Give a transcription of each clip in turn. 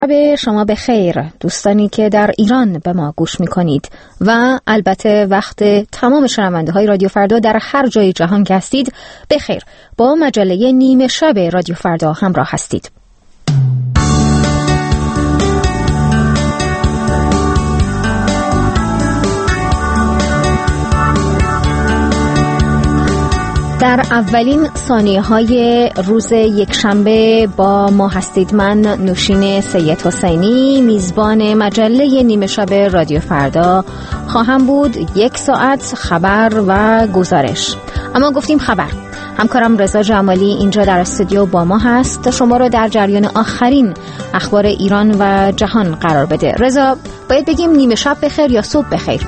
به شما به خیر دوستانی که در ایران به ما گوش میکنید و البته وقت تمام شنونده های رادیو فردا در هر جای جهان که هستید به خیر. با مجله نیمه شب رادیو فردا همراه هستید. در اولین ثانیه‌های روز یکشنبه با ما هستید. من نوشین سید حسینی میزبان مجله نیمه شب رادیو فردا خواهم بود. 1 ساعت خبر و گزارش، اما گفتیم خبر. همکارم رضا جمالی اینجا در استودیو با ما هست تا شما رو در جریان آخرین اخبار ایران و جهان قرار بده. رضا، باید بگیم نیمه شب بخیر یا صبح بخیر؟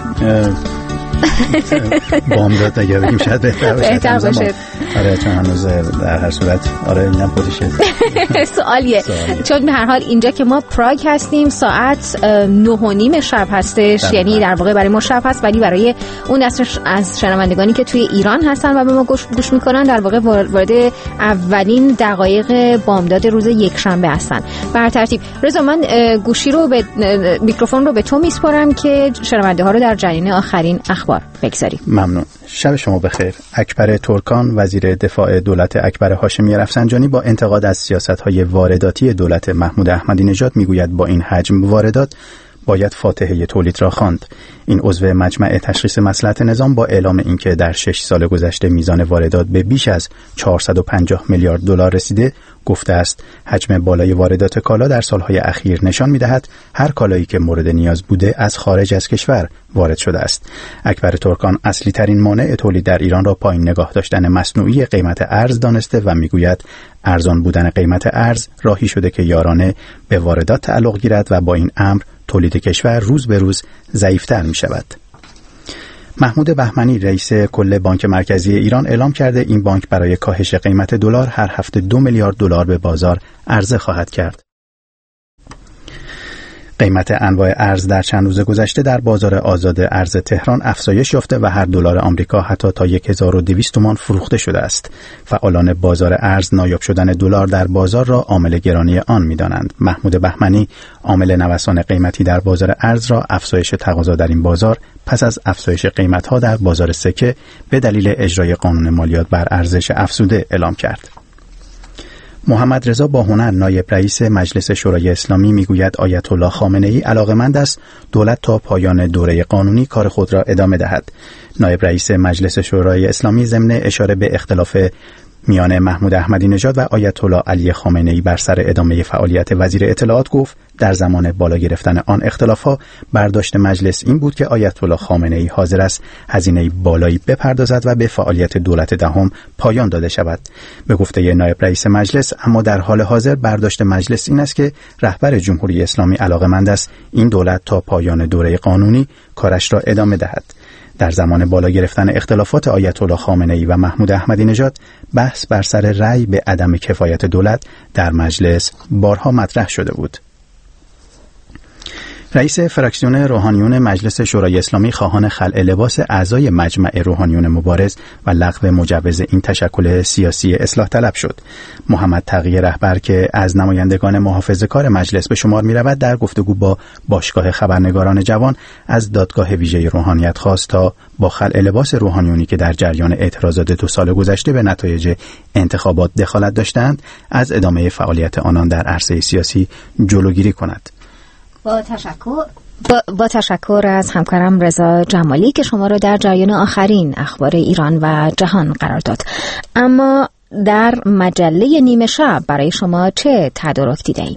بامداد اگر بگیم شاید بهتر باشه. آره، چون هنوز در هر صورت اینم خودشه سوالیه. چون به هر حال اینجا که ما پراگ هستیم ساعت 9:30 شب هستش، یعنی در واقع برای ما شب هست، ولی برای اون از شنوندگانی که توی ایران هستن و به ما گوش میکنن در واقع وارد اولین دقایق بامداد روز یکشنبه هستن. بر ترتیب رضا، من میکروفون رو به تو میسپارم که شنونده ها رو در جریان آخرین اخبار بگذاریم. ممنون. شب شما بخیر. اکبر ترکان وزیر دفاع دولت اکبر هاشمی رفسنجانی با انتقاد از سیاست‌های وارداتی دولت محمود احمدی نژاد میگوید با این حجم واردات باید فاتحه تولید را خواند. این عضو مجمع تشخیص مصلحت نظام با اعلام اینکه در 6 سال گذشته میزان واردات به بیش از 450 میلیارد دلار رسیده، گفته است حجم بالای واردات کالا در سالهای اخیر نشان می‌دهد هر کالایی که مورد نیاز بوده از خارج از کشور وارد شده است. اکبر ترکان اصلی ترین مانع تولید در ایران را پایین نگاه داشتن مصنوعی قیمت ارز دانسته و میگوید ارزان بودن قیمت ارز راهی شده که یارانه به واردات تعلق گیرد و با این امر تولید کشور روز به روز ضعیف‌تر می‌شود. محمود بهمنی رئیس کل بانک مرکزی ایران اعلام کرده این بانک برای کاهش قیمت دلار هر هفته 2 میلیارد دلار به بازار عرضه خواهد کرد. قیمت انواع ارز در چند روز گذشته در بازار آزاد ارز تهران افزایش یافته و هر دلار آمریکا حتی تا 1200 تومان فروخته شده است. فعالان بازار ارز نایاب شدن دلار در بازار را عامل گرانی آن می‌دانند. محمود بهمنی عامل نوسان قیمتی در بازار ارز را افزایش تقاضا در این بازار پس از افزایش قیمت‌ها در بازار سکه به دلیل اجرای قانون مالیات بر ارزش افزوده اعلام کرد. محمد رضا باهنر نایب رئیس مجلس شورای اسلامی میگوید آیت الله خامنه‌ای علاقه‌مند است دولت تا پایان دوره قانونی کار خود را ادامه دهد. نایب رئیس مجلس شورای اسلامی ضمن اشاره به اختلاف میان محمود احمدی نژاد و آیت الله علی خامنه‌ای بر سر ادامه فعالیت وزیر اطلاعات گفت در زمان بالا گرفتن آن اختلاف‌ها برداشت مجلس این بود که آیت الله خامنه‌ای حاضر است هزینه بالایی بپردازد و به فعالیت دولت دهم پایان داده شود. به گفته نایب رئیس مجلس اما در حال حاضر برداشت مجلس این است که رهبر جمهوری اسلامی علاقه‌مند است این دولت تا پایان دوره قانونی کارش را ادامه دهد. در زمان بالا گرفتن اختلافات آیت الله خامنه‌ای و محمود احمدی نژاد بحث بر سر رأی به عدم کفایت دولت در مجلس بارها مطرح شده بود. رئیس فراکسیون روحانیون مجلس شورای اسلامی خواهان خلع لباس اعضای مجمع روحانیون مبارز و لغو مجوز این تشکل سیاسی اصلاح طلب شد. محمد تقی رهبر که از نمایندگان محافظه‌کار مجلس به شمار می‌رود در گفتگو با باشگاه خبرنگاران جوان از دادگاه ویژه روحانیت خواست تا با خلع لباس روحانیونی که در جریان اعتراضات 2 سال گذشته به نتایج انتخابات دخالت داشتند از ادامه فعالیت آنان در عرصه سیاسی جلوگیری کند. با تشکر از همکارم رضا جمالی که شما را در جریان آخرین اخبار ایران و جهان قرار داد. اما در مجله نیمه شب برای شما چه تدارک دیده‌ایم؟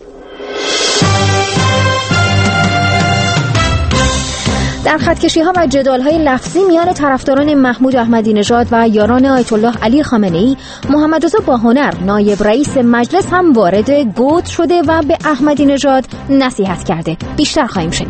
در خطکشی‌ها و جدال‌های لفظی میان طرفداران محمود احمدی نژاد و یاران آیت الله علی خامنه‌ای، محمد رضا باهنر نایب رئیس مجلس هم وارد گود شده و به احمدی نژاد نصیحت کرده. بیشتر خواهیم شنید.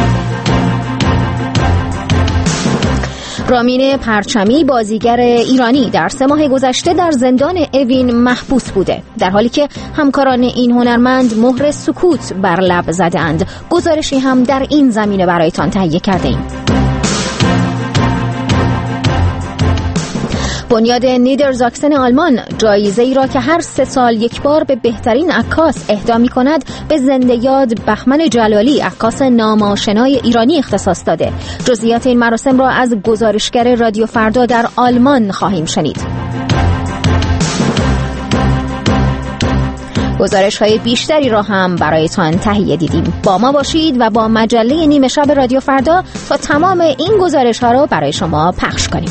رامین پرچمی بازیگر ایرانی در 3 ماه گذشته در زندان اوین محبوس بوده، در حالی که همکاران این هنرمند مهر سکوت بر لب زدند. گزارشی هم در این زمینه برایتان تهیه کرده ایم. بنیاد نیدرزاکسن آلمان جایزه‌ای را که هر 3 سال یک بار به بهترین عکاس اهدا می‌کند به زنده یاد بهمن جلالی، عکاس نام‌آشنای ایرانی اختصاص داده. جزئیات این مراسم را از گزارشگر رادیو فردا در آلمان خواهیم شنید. گزارش‌های بیشتری را هم برایتان تهیه دیدیم. با ما باشید و با مجله نیمه شب رادیو فردا تا تمام این گزارش‌ها را برای شما پخش کنیم.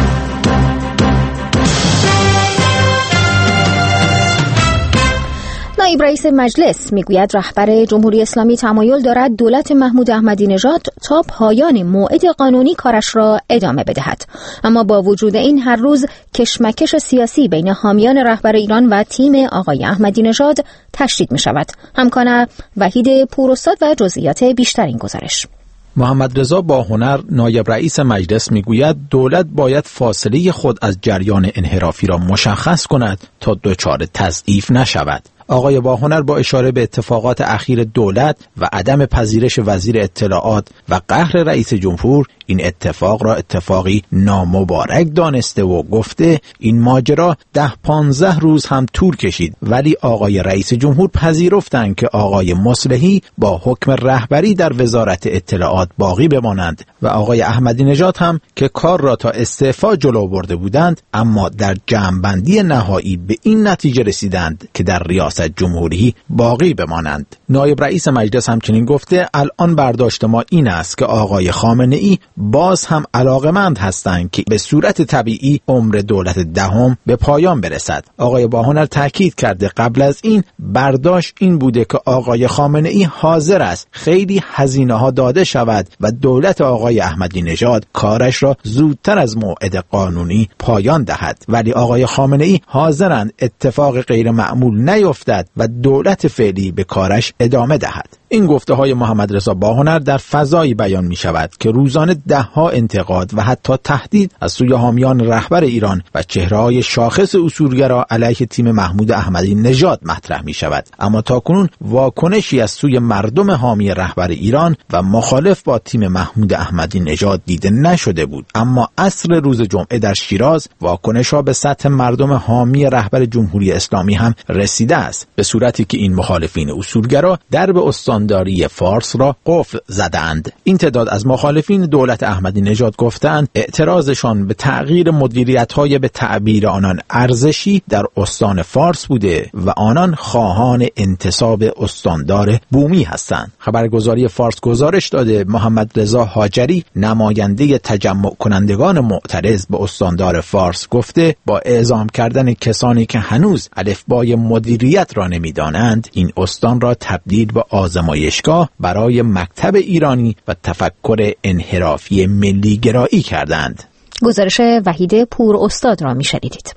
نایب رئیس مجلس میگوید رهبر جمهوری اسلامی تمایل دارد دولت محمود احمدی نژاد تا پایان موعد قانونی کارش را ادامه بدهد. اما با وجود این هر روز کشمکش سیاسی بین حامیان رهبر ایران و تیم آقای احمدی نژاد تشدید می شود. همکارم وحید پوراستاد و جزئیات بیشتر این گزارش. محمد رضا باهنر نایب رئیس مجلس میگوید دولت باید فاصله خود از جریان انحرافی را مشخص کند تا دچار تضعیف نشود. آقای باهنر با اشاره به اتفاقات اخیر دولت و عدم پذیرش وزیر اطلاعات و قهر رئیس جمهور این اتفاق را اتفاقی نامبارک دانسته و گفته این ماجرا 10-15 روز هم طول کشید، ولی آقای رئیس جمهور پذیرفتند که آقای مصلحی با حکم رهبری در وزارت اطلاعات باقی بمانند و آقای احمدی نژاد هم که کار را تا استعفا جلو برده بودند، اما در جمع‌بندی نهایی به این نتیجه رسیدند که در ریاست جمهوری باقی بمانند. نایب رئیس مجلس همچنین گفته الان برداشت ما این است که آقای خامنه‌ای باز هم علاقمند هستند که به صورت طبیعی عمر دولت دهم به پایان برسد. آقای باهنر تاکید کرده قبل از این برداشت این بوده که آقای خامنه‌ای حاضر است خیلی هزینه‌ها داده شود و دولت آقای احمدی نژاد کارش را زودتر از موعد قانونی پایان دهد، ولی آقای خامنه‌ای حاضرند اتفاق غیر معمول نیفتد و دولت فعلی به کارش ادامه دهد. این گفته های محمد رضا باهنر در فضایی بیان می شود که روزانه دهها انتقاد و حتی تهدید از سوی حامیان رهبر ایران و چهره‌های شاخص اصولگرا علیه تیم محمود احمدی نژاد مطرح می شود، اما تاکنون واکنشی از سوی مردم حامی رهبر ایران و مخالف با تیم محمود احمدی نژاد دیده نشده بود. اما عصر روز جمعه در شیراز واکنش‌ها به سطح مردم حامی رهبر جمهوری اسلامی هم رسیده است، به صورتی که این مخالفین اصولگرا درب استانداری فارس را قفل زدند. این تعداد از مخالفین دولت احمدی نژاد گفتند اعتراضشان به تغییر مدیریت‌های به تعبیر آنان ارزشی در استان فارس بوده و آنان خواهان انتصاب استاندار بومی هستند. خبرگزاری فارس گزارش داده محمد رضا هاجری نماینده تجمع کنندگان معترض به استاندار فارس گفته با اعزام کردن کسانی که هنوز الفبای مدیریت را نمی‌دانند این استان را تبدیل به آزمایشگاه برای مکتب ایرانی و تفکر انحرافی ملی گرایی کردند. گزارش وحید پوراستاد را می‌شنیدید.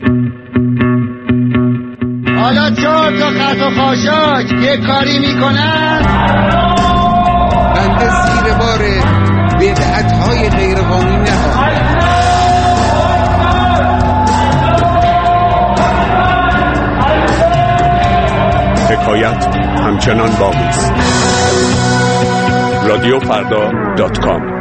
حالا 4 تا خط و خاشاک یه کاری میکنن بنده زیر بار بدعت‌های غیرقانونی نخواهم. حکایت همچنان باقی است. رادیوفردا.com.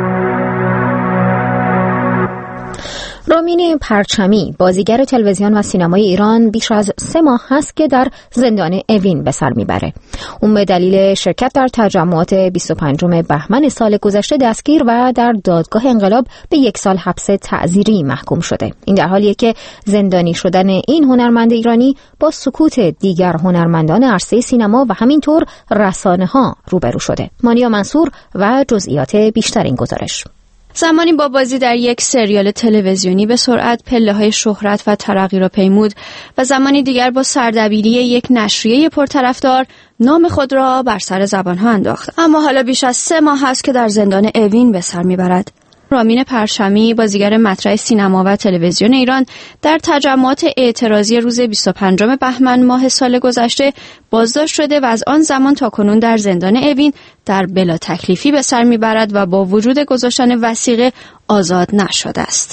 رامین پرچمی بازیگر تلویزیون و سینمای ایران بیش از 3 ماه هست که در زندان اوین به سر میبره. اون به دلیل شرکت در تجمعات 25 بهمن سال گذشته دستگیر و در دادگاه انقلاب به 1 سال حبس تعزیری محکوم شده. این در حالیه که زندانی شدن این هنرمند ایرانی با سکوت دیگر هنرمندان عرصه سینما و همینطور رسانه‌ها روبرو شده. مانیا منصور و جزئیات بیشتر این گزارش. زمانی با بازی در یک سریال تلویزیونی به سرعت پله‌های شهرت و ترقی را پیمود و زمانی دیگر با سردبیری یک نشریه پرطرفدار نام خود را بر سر زبان‌ها انداخت. اما حالا بیش از 3 ماه است که در زندان اوین به سر می‌برد. رامین پرچمی بازیگر مطرح سینما و تلویزیون ایران در تجمعات اعتراضی روز 25 بهمن ماه سال گذشته بازداشت شده و از آن زمان تا کنون در زندان اوین در بلا تکلیفی به سر میبرد و با وجود گذاشتن وثیقه آزاد نشده است.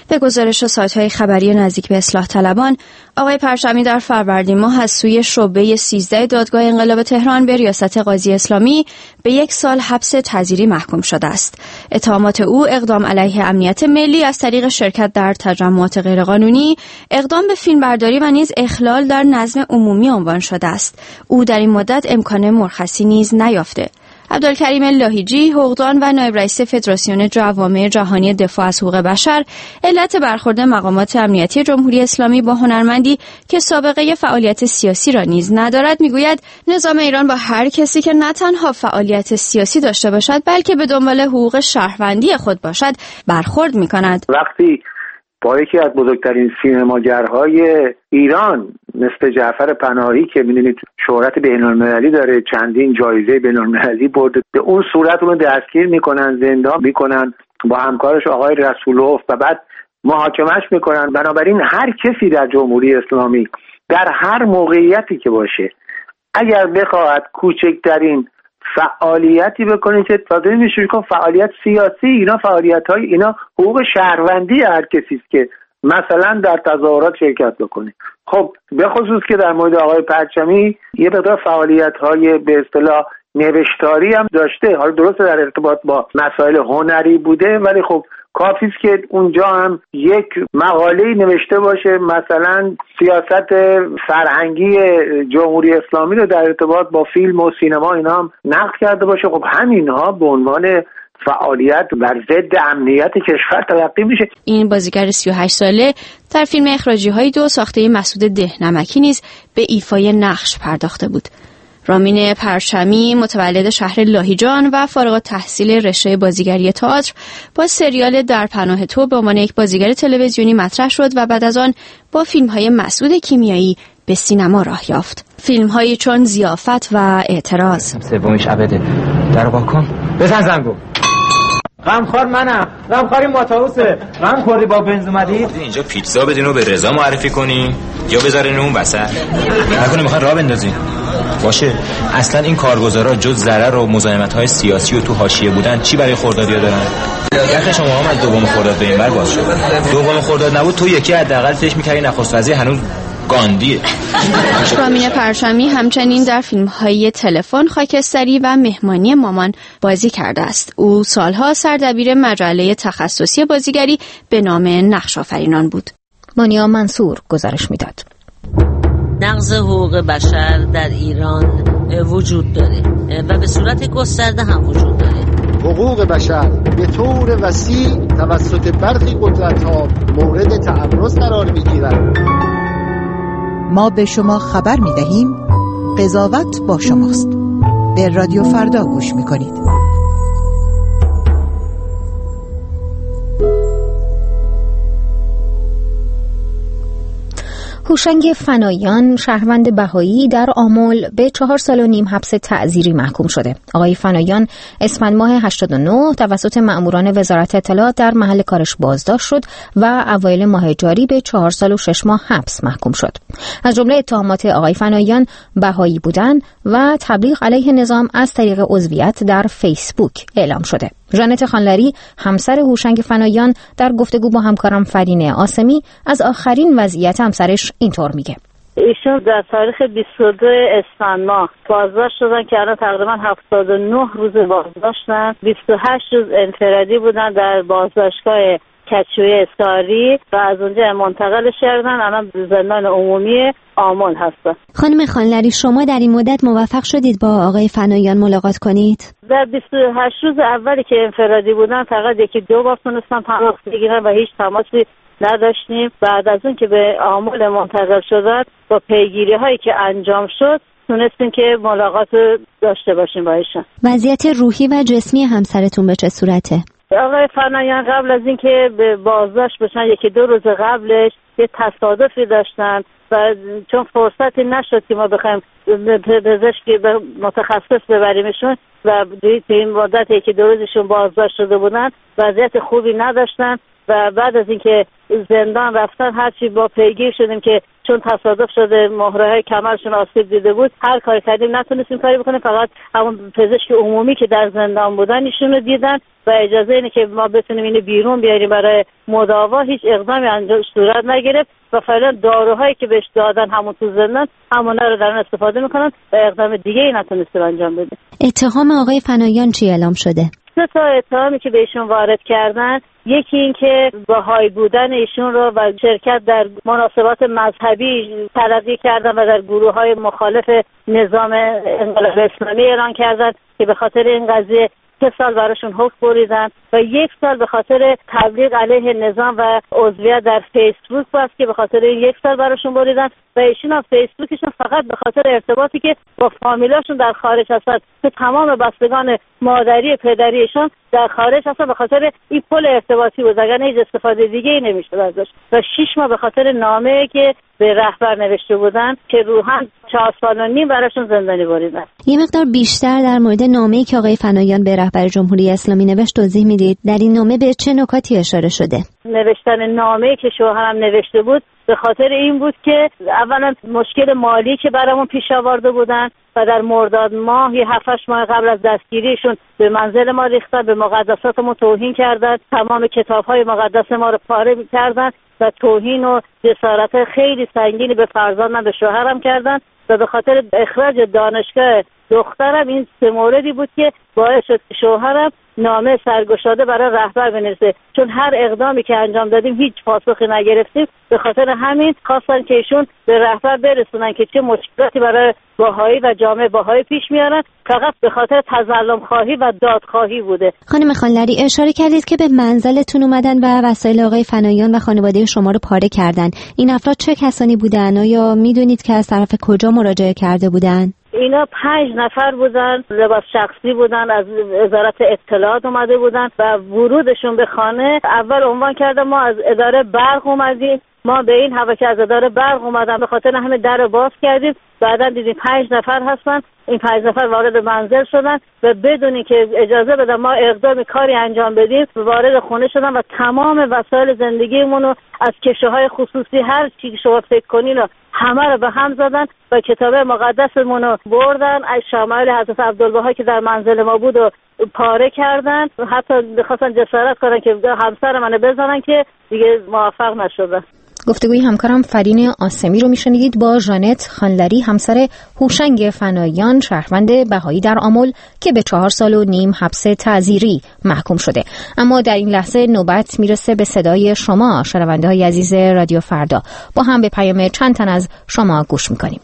به گزارش سایت‌های خبری نزدیک به اصلاح طلبان، آقای پرچمی در فروردین ماه از سوی شعبه 13 دادگاه انقلاب تهران به ریاست قاضی اسلامی به 1 سال حبس تعزیری محکوم شده است. اتهامات او اقدام علیه امنیت ملی از طریق شرکت در تجمعات غیرقانونی، اقدام به فیلمبرداری و نیز اخلال در نظم عمومی عنوان شده است. او در این مدت امکان مرخصی نیز نیافته. عبدالکریم لاهیجی، حقوقدان و نایب رئیس فدراسیون جوامع جهانی دفاع از حقوق بشر، علت برخورد مقامات امنیتی جمهوری اسلامی با هنرمندی که سابقه فعالیت سیاسی را نیز ندارد میگوید نظام ایران با هر کسی که نه تنها فعالیت سیاسی داشته باشد بلکه به دنبال حقوق شهروندی خود باشد برخورد میکند. وقتی با یکی از بزرگترین سینماگرهای ایران مثل جعفر پناهی که می‌دونید شهرت بین‌المللی داره، چندین جایزه بین‌المللی برده، به اون صورت اون دستگیر میکنن، زندان میکنن با همکارش آقای رسولوف و بعد محاکمش میکنن. بنابراین هر کسی در جمهوری اسلامی در هر موقعیتی که باشه اگر بخواهد کوچکترین فعالیتی بکنه که تازه میشه که فعالیت سیاسی، اینا فعالیت‌های اینا حقوق شهروندی هر کسی است که مثلا در تظاهرات شرکت بکنه. خب به خصوص که در مورد آقای پرچمی یه مقدار فعالیت‌های به اصطلاح نوشتاری هم داشته، حالا درسته در ارتباط با مسائل هنری بوده ولی خب کافی است که اونجا هم یک مقاله‌ای نوشته باشه مثلا سیاست فرهنگی جمهوری اسلامی رو در ارتباط با فیلم و سینما اینا هم نقد کرده باشه. خب همینها به عنوان فعالیت بر ضد امنیت کشور تلقی میشه. این بازیگر 38 ساله در فیلم اخراجی‌های 2 ساخته مسعود دهنمکی نیز به ایفای نقش پرداخته بود. رامین پرچمی متولد شهر لاهیجان و فارغ التحصیل رشته بازیگری تئاتر با سریال در پناه تو به عنوان یک بازیگر تلویزیونی مطرح شد و بعد از آن با فیلم‌های مسعود کیمیایی به سینما راه یافت. فیلم‌هایی چون ضیافت و اعتراض. سومیش عبده در واکن بزن زنگو. غمخوار منم، غمخواری ماتاوسه. غم خوردی با بنز اومدی؟ اینجا پیتزا بدین و به رضا معرفی کنین یا بذارین اون وسط. نکنه میخوان راه بندازین. باشه اصلا این کارگزارا جز ضرر و مزاحمت‌های سیاسی و تو حاشیه بودن چی برای خردادیا دارن؟ یخ شما هم از دوم خرداد به این ور باز شد. دوم خرداد نبود تو یکی حداقل فکر می‌کردی نخست وزیر هنوز گاندیه. رامین پرچمی همچنین در فیلم‌های تلفن، خاکستری و مهمانی مامان بازی کرده است. او سالها سردبیر مجله تخصصی بازیگری به نام نقش آفرینان بود. مانیا منصور گزارش میداد. نقض حقوق بشر در ایران وجود داره و به صورت گسترده هم وجود داره. حقوق بشر به طور وسیع توسط برخی قدرت‌ها مورد تعرض قرار می‌گیرند. ما به شما خبر می‌دهیم قضاوت با شماست. به رادیو فردا گوش می‌کنید. هوشنگ فنایان شهروند بهایی در آمل به 4 سال و نیم حبس تعزیری محکوم شده. آقای فنایان اسفند ماه 89 توسط مأموران وزارت اطلاعات در محل کارش بازداشت شد و اوایل ماه جاری به 4 سال و 6 ماه حبس محکوم شد. از جمله اتهامات آقای فنایان بهایی بودن و تبلیغ علیه نظام از طریق عضویت در فیسبوک اعلام شده. ژانت خانلری همسر هوشنگ فنایان در گفتگو با همکارم فرین آسمی از آخرین وضعیت همسرش اینطور میگه. ایشون در تاریخ 22 اسفند ماه بازداشت شدن که الان تقریبا 79 روز بازداشتن. 28 روز انفرادی بودن در بازداشتگاه کچوی ساری و از اونجا منتقلش کردن. الان زندان عمومی آمل هستن. خانم خانلری، شما در این مدت موفق شدید با آقای فنایان ملاقات کنید؟ در 28 روز اولی که انفرادی بودن فقط 1-2 بار تونستم تماس بگیرم و هیچ تماسی نداشتیم. بعد از اون که به آمل منتقل شدن با پیگیری هایی که انجام شد تونستیم که ملاقات داشته باشیم با ایشون. وضعیت روحی و جسمی همسرتون به چه صورته؟ آقای فنایان قبل از اینکه به بازداشت بشن 1-2 روز قبلش یه تصادفی داشتن و چون فرصتی نشد که ما بخوایم پزشکی متخصص ببریمشون و تو این مدت 1-2 روزشون بازداشت شده بودن وضعیت خوبی نداشتن و بعد از اینکه زندان رفتن هرچی با پیگیر شدیم که چون تصادف شده مهره‌های کمرشون آسیب دیده بود، هر کاری کردیم نتونستیم کاری بکنیم. فقط همون پزشک عمومی که در زندان بودن ایشونو دیدن و اجازه اینه که ما بتونیم اینو بیرون بیاریم برای مداوا هیچ اقدامی انجام صورت نگرفت و فعلا داروهایی که بهش دادن همون تو زندان همونا رو دارن استفاده میکنن و اقدام دیگه ای نتونستیم انجام بدیم. اتهام آقای فنایان چی اعلام شده؟ 3 تا اتهامی که بهشون وارد کردن، یکی این که بهایی بودن ایشون رو و شرکت در مناسبات مذهبی تلقی کردن و در گروه‌های مخالف نظام انقلاب اسلامی اعلان کردن که به خاطر این قضیه 3 سال براشون حکم بریدن و 1 سال به خاطر تبلیغ علیه نظام و عضویت در فیسبوک بود که به خاطر 1 سال براشون بریدن و ایشون هم فیسبوکشون فقط به خاطر ارتباطی که با فامیلاشون در خارج هستن که تمام بستگان مادری پدریشون در خارج هستن، به خاطر این پل ارتباطی بود، اگر هیچ استفاده دیگه ای نمیشد ازش. و 6 ماه به خاطر نامه‌ای که به رهبر نوشته بودن که روحاً 4 سال و نیم براشون زندانی بریدن. یه مقدار بیشتر در مورد نامه‌ای که آقای فنایان به رهبر جمهوری اسلامی نوشت توضیح میدید؟ در این نامه به چه نکاتی اشاره شده؟ نوشتن نامه‌ای که شوهرم نوشته بود به خاطر این بود که اولا مشکل مالی که برامون پیش آورده بودن و در مرداد ماه 7-8 ماه قبل از دستگیریشون به منزل ما ریختن، به مقدساتمون توهین کردن، تمام کتاب‌های مقدس ما رو پاره کردن و توهین و جسارت خیلی سنگینی به فرزندم به شوهرم کردن و به خاطر اخراج دانشگاه دخترم این 3 موردی بود که باعث شد شوهرم نامه سرگشاده برای رهبر بنویسه، چون هر اقدامی که انجام دادیم هیچ پاسخی نگرفتیم. به خاطر همین خواستن که ایشون به رهبر برسونن که چه مشکلاتی برای بهایی و جامعه بهایی پیش میارن، فقط به خاطر تظلم خواهی و دادخواهی بوده. خانم خانلری، اشاره کردید که به منزلتون اومدن و وسایل آقای فنایان و خانواده شما رو پاره کردن. این افراد چه کسانی بودن؟ آیا میدونید که از طرف کجا مراجعه کرده بودن؟ اینا 5 نفر بودن، لباس شخصی بودن، از وزارت اطلاعات اومده بودن و ورودشون به خانه اول عنوان کردن ما از اداره برق اومدیم. ما به این هوا که از اداره برق اومدن به خاطر همه در باز کردیم. بعداً دیدیم 5 نفر هستن. این 5 نفر وارد منزل شدن و بدون اینکه اجازه بدن ما اقدام کاری انجام بدیم وارد خونه شدن و تمام وسایل زندگیمون رو از کشوهای خصوصی هر چی که شما فکر کنین رو همه رو به هم زدن و کتاب مقدسمون رو بردن، از شمایل حضرت عبدالبها که در منزل ما بود و پاره کردن. حتی بخواستن جسارت کنن که همسر منو بزنن که دیگه موفق نشدن. گفتگوی همکارم فرین آسمی رو میشنیدید با ژانت خانلری، همسر هوشنگ فنایان، شهروند بهایی در آمل که به 4 سال و نیم حبس تعزیری محکوم شده. اما در این لحظه نوبت میرسه به صدای شما شنونده های عزیز رادیو فردا. با هم به پیام چند تن از شما گوش میکنیم.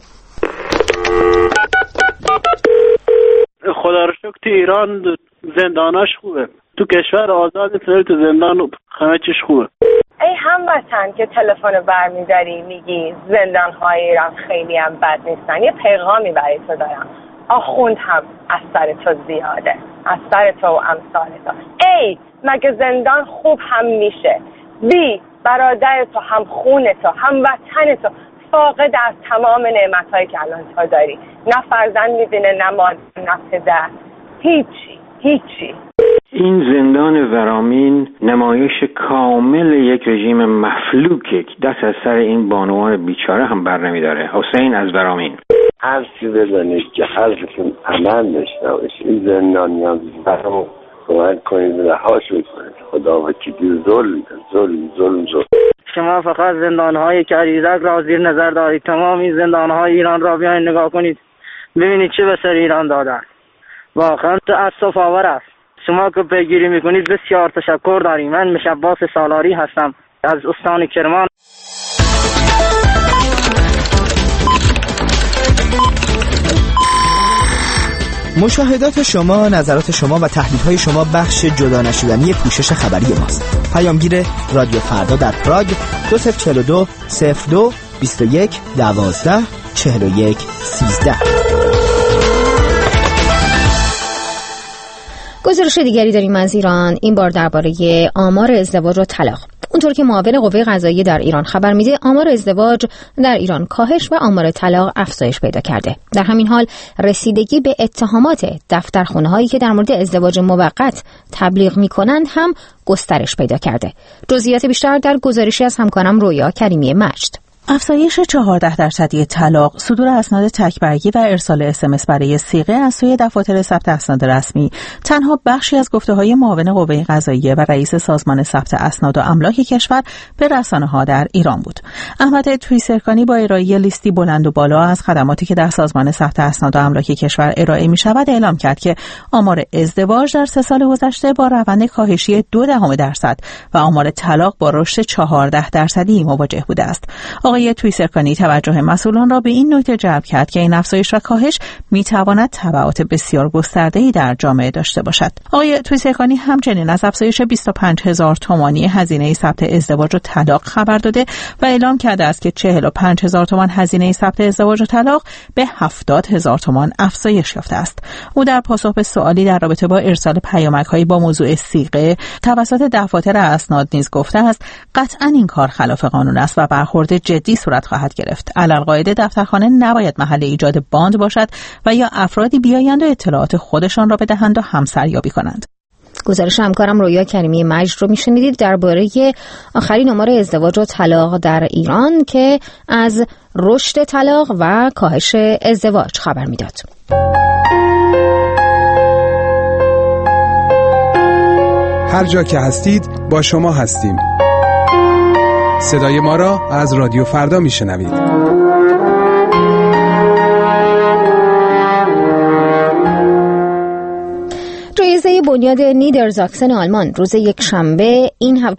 خدا رو شکر تو ایران زنداناش خوبه، تو کشور آزاد تو زندان همه چیش خوبه. ای هموطن که تلفن برمیداری میگی زندان‌های ایران خیلی هم بد نیستن، یه پیغامی برای تو دارم. آخوند هم از سر تو زیاده، از سر تو و امثال تو. ای مگه زندان خوب هم میشه؟ بی برادر تو، هم خون تو، هم وطن تو فاقد از تمام نعمت‌هایی که الان تو داری. نه فرزند میبینه، نه مادر، نه پدر، هیچی. این زندان ورامین نمایش کامل یک رژیم مفلوکه که دست از سر این بانوان بیچاره هم بر نمیداره. حسین از ورامین. هر چی بزنید که حرفتون عمل داشته باشه، این زندانیان برامون کمک کنید رهاش بکنید. خدا وکیلی ظلم. شما فقط زندان‌های کریزک را زیر نظر دارید. تمام این زندان‌های ایران را بیاین نگاه کنید، ببینید چه به سر ایران دادن. واقعا تأسف آور است. شما که پیگیری میکنید بسیار تشکر داریم. من مشعباس سالاری هستم از استان کرمان. مشاهدات شما، نظرات شما و تحلیل‌های شما بخش جدا نشدنی پوشش خبری ماست. پیامگیر رادیو فردا در پراگ 2042 02 21 12 41 13. گزارش دیگری داریم از ایران، این بار درباره آمار ازدواج و طلاق. اونطور که معاون قوه قضاییه در ایران خبر میده، آمار ازدواج در ایران کاهش و آمار طلاق افزایش پیدا کرده. در همین حال رسیدگی به اتهامات دفترخونه‌هایی که در مورد ازدواج موقت تبلیغ میکنند هم گسترش پیدا کرده. جزئیات بیشتر در گزارشی از همکارم رویا کریمی مجد. افزایش 14% طلاق، صدور اسناد تکبرگی و ارسال SMS برای صیغه از سوی دفاتر ثبت اسناد رسمی تنها بخشی از گفته‌های معاون قوه قضاییه و رئیس سازمان ثبت اسناد و املاک کشور به رسانه‌ها در ایران بود. احمد تویسرکانی با ارائه لیستی بلند و بالا از خدماتی که در سازمان ثبت اسناد و املاک کشور ارائه می‌شود اعلام کرد که آمار ازدواج در 3 سال گذشته با روند کاهشی 0.2% و آمار طلاق با رشد 14% مواجه بوده است. آقای تویسرکانی توجه مسئولان را به این نکته جلب کرد که این افزایش و کاهش میتواند تبعات بسیار گسترده‌ای در جامعه داشته باشد. آقای تویسرکانی همچنین از افزایش 25,000 تومانی هزینه ثبت ازدواج و طلاق خبر داده و اعلام کرده است که 45,000 تومان هزینه ثبت ازدواج و طلاق به 70,000 تومان افزایش یافته است. او در پاسخ به سوالی در رابطه با ارسال پیامک‌هایی با موضوع صیغه توسط دفاتر اسناد نیز گفته است قطعاً این کار خلاف قانون است و برخورد جدی صورت خواهد گرفت. علالقاعده دفترخانه نباید محل ایجاد باند باشد و یا افرادی بیایند و اطلاعات خودشان را بدهند و همسریابی کنند. گزارش همکارم رویا کریمی مجد رو میشنیدید درباره آخرین آمار ازدواج و طلاق در ایران که از رشد طلاق و کاهش ازدواج خبر میداد. هر جا که هستید با شما هستیم. صدای ما را از رادیو فردا میشنوید. جایزه بنیاد نیدرزاکسن آلمان روز یکشنبه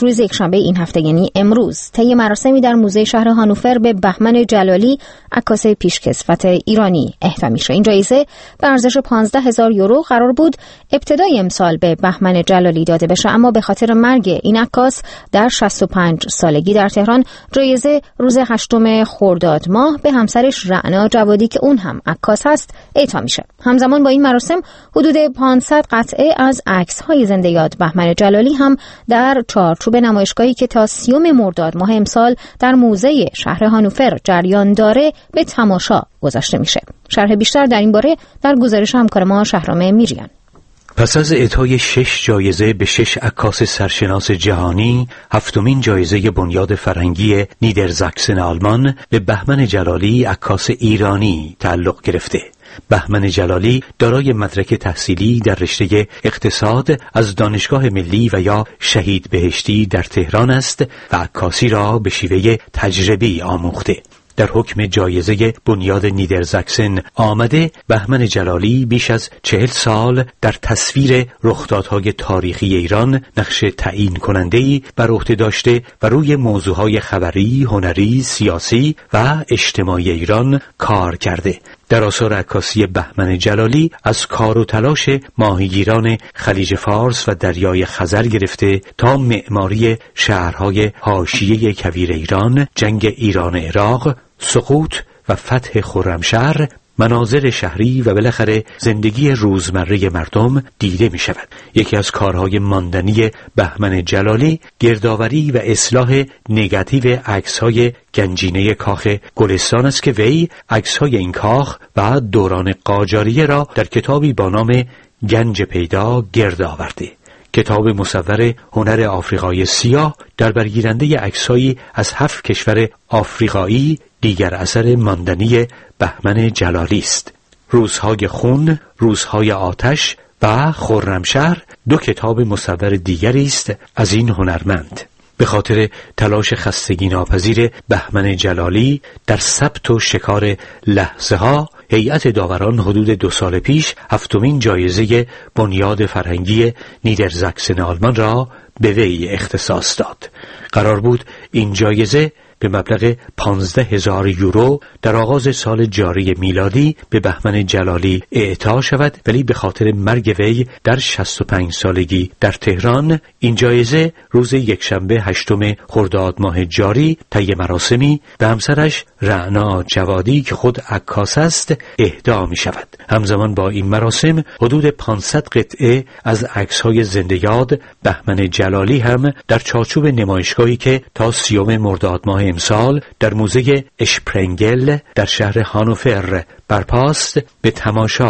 این هفته یعنی امروز طی مراسمی در موزه شهر هانوفر به بهمن جلالی عکاس پیشکسوت ایرانی اهدا میشه. این جایزه به ارزش 15,000 یورو قرار بود ابتدای امسال به بهمن جلالی داده بشه، اما به خاطر مرگ این عکاس در 65 سالگی در تهران جایزه روز 8 خرداد ماه به همسرش رعنا جوادی که اون هم عکاس هست اعطا میشه. همزمان با این مراسم حدود 500 قطعه از عکس‌های زنده یاد بهمن جلالی هم در چارچوب نمایشگاهی که تا 30 مرداد ماه امسال در موزه شهر هانوفر جریان داره به تماشا گذاشته میشه. شرح بیشتر در این باره در گزارش همکار ما شهرام میریان. پس از اعطای 6 جایزه به 6 عکاس سرشناس جهانی، 7مین جایزه بنیاد فرهنگی نیدرزاکسن آلمان به بهمن جلالی عکاس ایرانی تعلق گرفته. بهمن جلالی دارای مدرک تحصیلی در رشته اقتصاد از دانشگاه ملی و یا شهید بهشتی در تهران است و عکاسی را به شیوه تجربی آموخته. در حکم جایزه بنیاد نیدرزاکسن آمده بهمن جلالی بیش از 40 سال در تصویر رخدادهای تاریخی ایران نقش تعیین کننده‌ای بر عهده داشته و روی موضوعهای خبری، هنری، سیاسی و اجتماعی ایران کار کرده. در آثار عکاسی بهمن جلالی از کار و تلاش ماهیگیران خلیج فارس و دریای خزر گرفته تا معماری شهرهای حاشیه کویر ایران، جنگ ایران عراق، سقوط و فتح خرمشهر، مناظر شهری و بالاخره زندگی روزمره مردم دیده می شود. یکی از کارهای ماندنی بهمن جلالی گردآوری و اصلاح نگاتیو عکس‌های گنجینه کاخ گلستان است که وی عکس‌های این کاخ و دوران قاجاریه را در کتابی با نام گنج پیدا گرد آورده. کتاب مصور هنر آفریقای سیاه در برگیرنده عکس‌هایی از 7 کشور آفریقایی دیگر اثر ماندنی بهمن جلالی است. روزهای خون، روزهای آتش و خرمشهر 2 کتاب مصور دیگری است از این هنرمند. به خاطر تلاش خستگی ناپذیر بهمن جلالی در ثبت و شکار لحظه ها، هیئت داوران حدود 2 سال پیش 7مین جایزه بنیاد فرهنگی نیدرزاکسن آلمان را به وی اختصاص داد. قرار بود این جایزه به مبلغ 15,000 یورو در آغاز سال جاری میلادی به بهمن جلالی اعطا شود، ولی به خاطر مرگ وی در 65 سالگی در تهران این جایزه روز یکشنبه 8 خرداد ماه جاری طی مراسمی به همسرش رعنا جوادی که خود عکاس است اهدا می شود. همزمان با این مراسم حدود 500 قطعه از عکس‌های زنده یاد بهمن جلالی هم در چارچوب نمایشگاهی که تا 30 مرداد ماه امسال در موزه اشپرنگل در شهر هانوفر برپاست به تماشا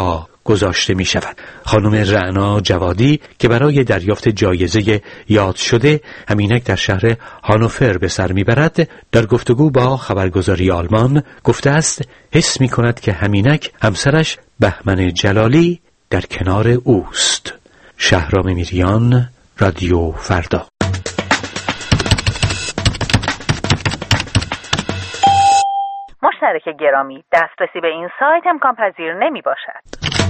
گذاشته می شود. خانم رعنا جوادی که برای دریافت جایزه یاد شده همینک در شهر هانوفر به سر می برد، در گفتگو با خبرگزاری آلمان گفته است حس می کند که همینک همسرش بهمن جلالی در کنار اوست. شهرام میریان، رادیو فردا. مشترک گرامی، دسترسی به این سایت امکان پذیر نمی باشد.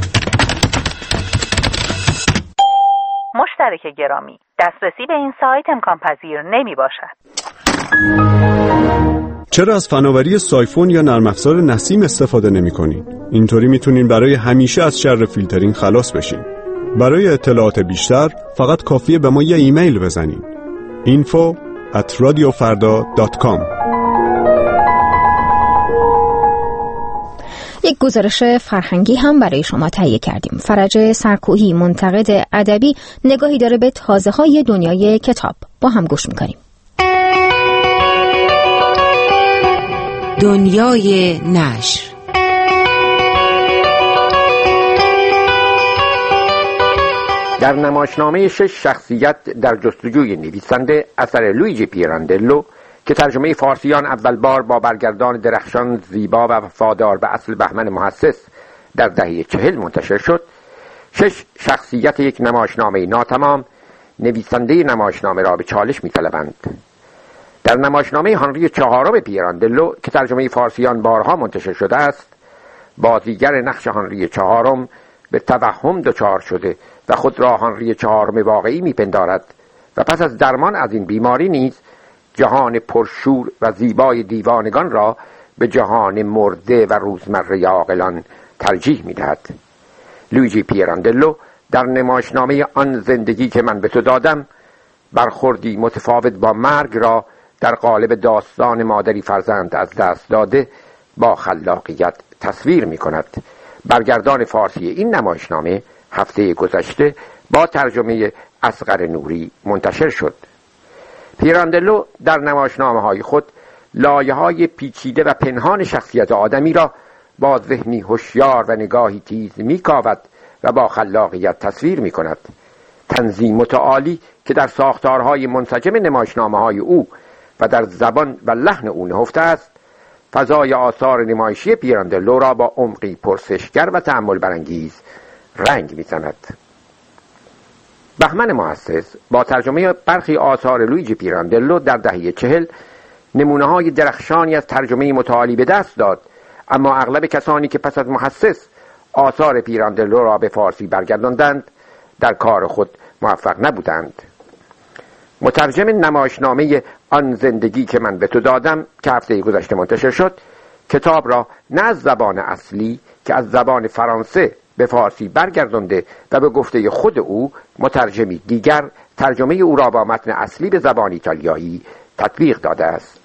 مشترک گرامی، دسترسی به این سایت امکان پذیر نمی باشد. چرا از فناوری سایفون یا نرم افزار نسیم استفاده نمی‌کنین؟ اینطوری میتونین برای همیشه از شر فیلترینگ خلاص بشین. برای اطلاعات بیشتر فقط کافیه به ما یه ایمیل بزنین. info@radiofarda.com. یک گزارش فرهنگی هم برای شما تهیه کردیم. فرج سرکوهی، منتقد ادبی، نگاهی داره به تازه‌های دنیای کتاب. با هم گوش می‌کنیم. دنیای نشر. در نمایشنامه 6 شخصیت در جستجوی نویسنده اثر لویجی پیراندلو که ترجمه فارسیان اول بار با برگردان درخشان زیبا و وفادار به اصل بهمن محسس در دهه 40 منتشر شد، 6 شخصیت یک نمایشنامه ناتمام نویسنده نمایشنامه را به چالش می‌طلبند. در نمایشنامه هنری چهارم پیراندلو که ترجمه فارسیان بارها منتشر شده است، بازیگر نقش هنری چهارم به توهم دچار شده و خود را هنری چهارم واقعی میپندارد و پس از درمان از این بیماری نیز جهان پرشور و زیبای دیوانگان را به جهان مرده و روزمره عاقلان ترجیح میدهد. لویجی پیراندلو در نمایشنامه آن زندگی که من به تو دادم برخوردی متفاوت با مرگ را در قالب داستان مادری فرزند از دست داده با خلاقیت تصویر می کند. برگردان فارسی این نمایشنامه هفته گذشته با ترجمه اصغر نوری منتشر شد. پیراندلو در نمایشنامه‌های خود لایه‌های پیچیده و پنهان شخصیت آدمی را با ذهنی هوشیار و نگاهی تیز می‌کاود و با خلاقیت تصویر می‌کند. تنظیم متعالی که در ساختارهای منسجم نمایشنامه‌های او و در زبان و لحن او نهفته است، فضای آثار نمایشی پیراندلو را با عمقی پرسشگر و تأمل برانگیز رنگ می‌زند. بهمن محسس با ترجمه برخی آثار لویجی پیراندلو در دهه 40 نمونه‌های درخشانی از ترجمه متعالی به دست داد، اما اغلب کسانی که پس از محسس آثار پیراندلو را به فارسی برگرداندند در کار خود موفق نبودند. مترجم نمایشنامه آن زندگی که من به تو دادم که هفته گذشته منتشر شد، کتاب را نه از زبان اصلی که از زبان فرانسه به فارسی برگردانده و به گفته خود او مترجمی دیگر ترجمه او را با متن اصلی به زبان ایتالیایی تطبیق داده است.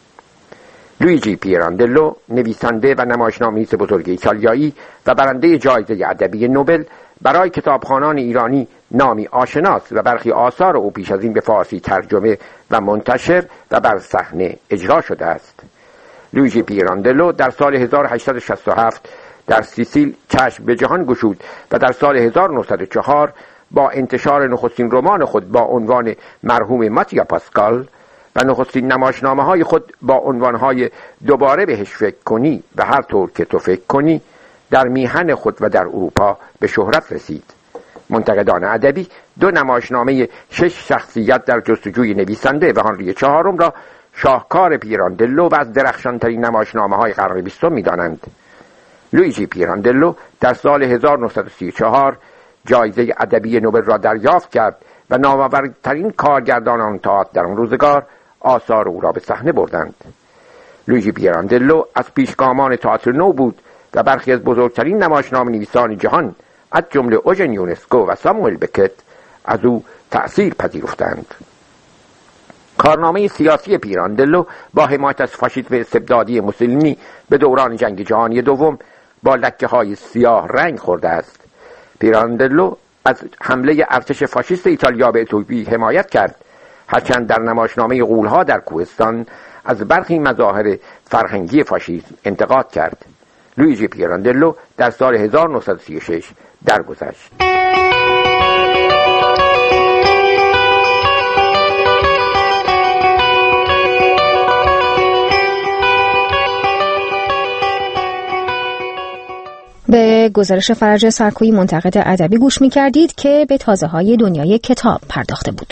لویجی پیراندلو نویسنده و نمایشنامه‌نویس بزرگ ایتالیایی و برنده جایزه ادبی نوبل برای کتابخوانان ایرانی نامی آشناست و برخی آثار او پیش از این به فارسی ترجمه و منتشر و بر صحنه اجرا شده است. لویجی پیراندلو در سال 1867 در سیسیل چشم به جهان گشود و در سال 1904 با انتشار نخستین رمان خود با عنوان مرحوم ماتیا پاسکال و نخستین نمایشنامه‌های خود با عنوان‌های دوباره بهش فکر کنی و هر طور که تو فکر کنی در میهن خود و در اروپا به شهرت رسید. منتقدان ادبی دو نمایشنامه 6 شخصیت در جستجوی نویسنده و هنری چهارم را شاهکار پیراندلو و از درخشانترین نمایشنامه‌های قرن 20 می‌دانند. لویجی پیراندلو در سال 1934 جایزه ادبی نوبل را دریافت کرد و نامآورترین کارگردانان تئاتر در آن روزگار آثار او را به صحنه بردند. لویجی پیراندلو از پیشگامان تئاتر نو بود و برخی از بزرگترین نمایشنامه‌نویسان جهان از جمله اوژن یونسکو و ساموئل بکت از او تأثیر پذیرفتند. کارنامه سیاسی پیراندلو با حمایت از فاشیسم استبدادی موسولینی به دوران جنگ جهانی دوم با لکه‌های سیاه رنگ خورده است. پیراندلو از حمله ارتش فاشیست ایتالیا به اتیوپی حمایت کرد، هرچند در نمایشنامه غول‌ها در کوهستان از برخی مظاهر فرهنگی فاشیسم انتقاد کرد. لویجی پیراندلو در سال 1936 درگذشت. به گزارش فرج سرکویی منتقد ادبی گوش می‌کردید که به تازه‌های دنیای کتاب پرداخته بود.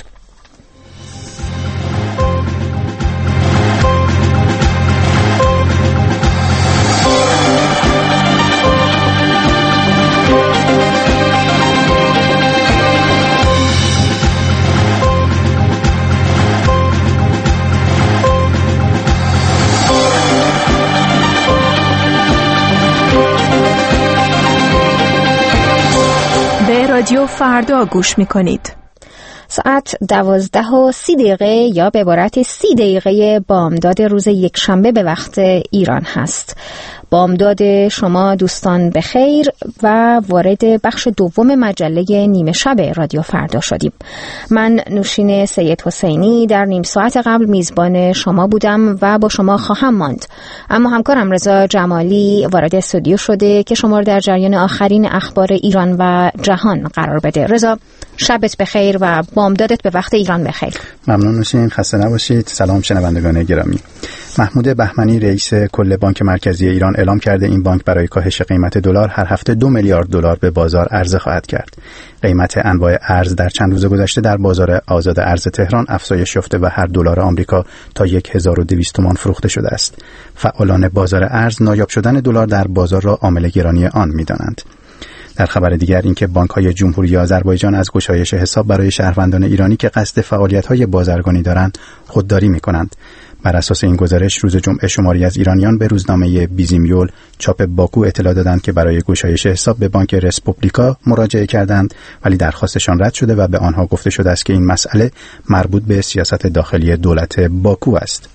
رادیو فردا گوش می‌کنید. ساعت 12:30 یا به عبارت 30 دقیقه بامداد روز یکشنبه به وقت ایران هست. بامداد شما دوستان بخیر و وارد بخش دوم مجله نیمه شب رادیو فردا شدیم. من نوشین سید حسینی در نیم ساعت قبل میزبان شما بودم و با شما خواهم ماند، اما همکارم رضا جمالی وارد استودیو شده که شما رو در جریان آخرین اخبار ایران و جهان قرار بده. رضا، شبت بخیر و بامدادت به وقت ایران بخیر. ممنون نوشین، خسته نباشید. سلام شنوندگان گرامی. محمود بهمنی رئیس کل بانک مرکزی ایران اعلام کرده این بانک برای کاهش قیمت دلار هر هفته 2 میلیارد دلار به بازار عرضه خواهد کرد. قیمت انواع ارز در چند روز گذشته در بازار آزاد ارز تهران افزایش یافته و هر دلار آمریکا تا 1200 تومان فروخته شده است. فعالان بازار ارز نایاب شدن دلار در بازار را عامل گرانی آن می‌دانند. در خبر دیگر اینکه بانک‌های جمهوری آذربایجان از گشایش حساب برای شهروندان ایرانی که قصد فعالیت‌های بازرگانی دارند خودداری می‌کنند. بر اساس این گزارش روز جمعه شماری از ایرانیان به روزنامه بیزیمیول چاپ باکو اطلاع دادند که برای گشایش حساب به بانک رسپوبلیکا مراجعه کردند، ولی درخواستشان رد شده و به آنها گفته شده است که این مسئله مربوط به سیاست داخلی دولت باکو است.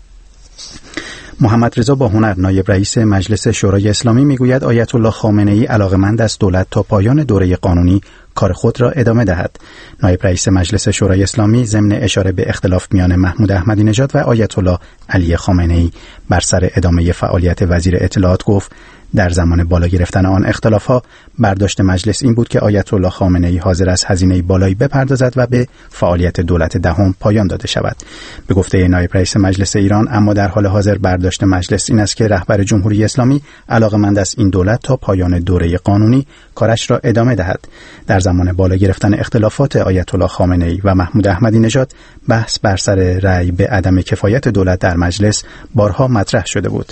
محمد رضا باهنر نایب رئیس مجلس شورای اسلامی میگوید آیت الله خامنه‌ای علاقمند است دولت تا پایان دوره قانونی کار خود را ادامه دهد. نایب رئیس مجلس شورای اسلامی ضمن اشاره به اختلاف میان محمود احمدی نژاد و آیت الله علی خامنه‌ای بر سر ادامه فعالیت وزیر اطلاعات گفت در زمان بالا گرفتن آن اختلاف‌ها برداشت مجلس این بود که آیت الله خامنه‌ای حاضر است هزینه بالایی بپردازد و به فعالیت دولت دهم پایان داده شود. به گفته نایب رئیس مجلس ایران اما در حال حاضر برداشت مجلس این است که رهبر جمهوری اسلامی علاقمند است این دولت تا پایان دوره قانونی کارش را ادامه دهد. در زمان بالا گرفتن اختلافات آیت الله خامنه‌ای و محمود احمدی نژاد بحث بر سر رأی به عدم کفایت دولت در مجلس بارها مطرح شده بود.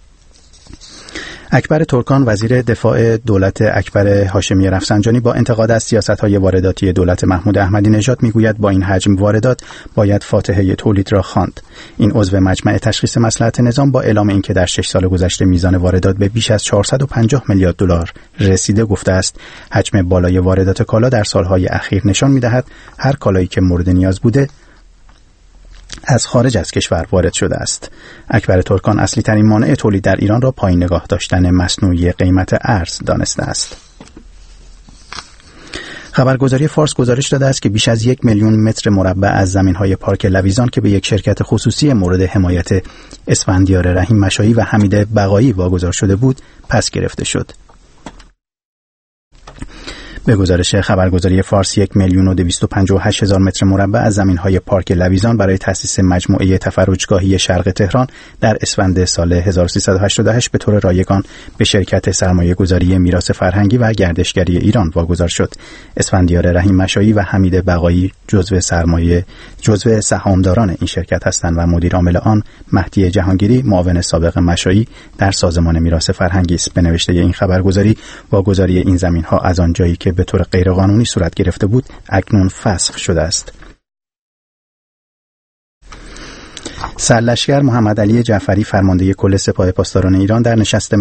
اکبر ترکان وزیر دفاع دولت اکبر هاشمی رفسنجانی با انتقاد از سیاست‌های وارداتی دولت محمود احمدی نژاد میگوید با این حجم واردات باید فاتحه تولید را خواند. این عضو مجمع تشخیص مصلحت نظام با اعلام اینکه در 6 سال گذشته میزان واردات به بیش از 450 میلیارد دلار رسیده گفته است حجم بالای واردات کالا در سالهای اخیر نشان می‌دهد هر کالایی که مورد نیاز بوده از خارج از کشور وارد شده است. اکبر ترکان اصلی ترین مانع تولید در ایران را پایین نگاه داشتن مصنوعی قیمت ارز دانسته است. خبرگزاری فارس گزارش داده است که بیش از 1 میلیون متر مربع از زمین‌های پارک لویزان که به یک شرکت خصوصی مورد حمایت اسفندیار رحیم مشایی و حمید بقایی واگذار شده بود پس گرفته شد. به گزارش خبرگزاری فارس 1,258,000 متر مربع از زمین‌های پارک لویزان برای تأسیس مجموعه تفرجگاهی شرق تهران در اسفند سال 1388 به طور رایگان به شرکت سرمایه‌گذاری میراث فرهنگی و گردشگری ایران واگذار شد. اسفندیار رحیم مشایی و حمید بقایی جزو سهامداران این شرکت هستند و مدیر عامل آن مهدی جهانگیری معاون سابق مشایی در سازمان میراث فرهنگی است. به نوشته این خبرگزاری واگذاری این زمین‌ها از آن جایی که به طور غیرقانونی صورت گرفته بود اکنون فسخ شده است. سرلشکر محمد علی جعفری فرمانده کل سپاه پاسداران ایران در نشست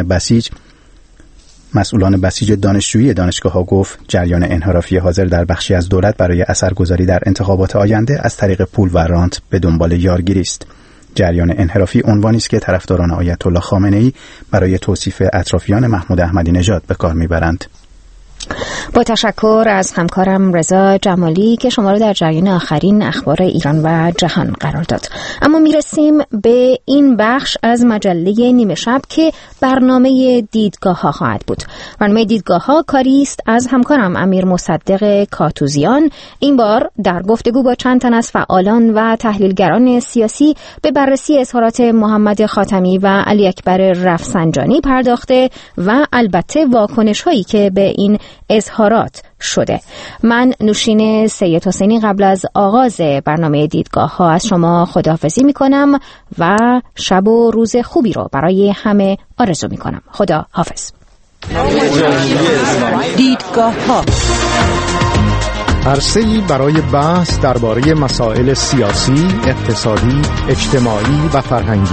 مسئولان بسیج دانشجویی دانشگاه‌ها گفت جریان انحرافی حاضر در بخشی از دولت برای اثرگذاری در انتخابات آینده از طریق پول و رانت به دنبال یارگیری است. جریان انحرافی عنوانی است که طرفداران آیت الله خامنه‌ای برای توصیف اطرافیان محمود احمدی نژاد به کار می‌برند. با تشکر از همکارم رضا جمالی که شما رو در جریان آخرین اخبار ایران و جهان قرار داد. اما میرسیم به این بخش از مجله نیمه شب که برنامه دیدگاه ها خواهد بود. برنامه دیدگاه ها کاری است از همکارم امیر مصدق کاتوزیان. این بار در گفتگو با چند تن از فعالان و تحلیلگران سیاسی به بررسی اظهارات محمد خاتمی و علی اکبر رفسنجانی پرداخته و البته واکنش هایی که به این اظهارات شده. من نوشین سید حسینی قبل از آغاز برنامه دیدگاه ها از شما خداحافظی می کنم و شب و روز خوبی رو برای همه آرزو می کنم. خدا حافظ. دیدگاه ها عرصه‌ای برای بحث درباره مسائل سیاسی، اقتصادی، اجتماعی و فرهنگی.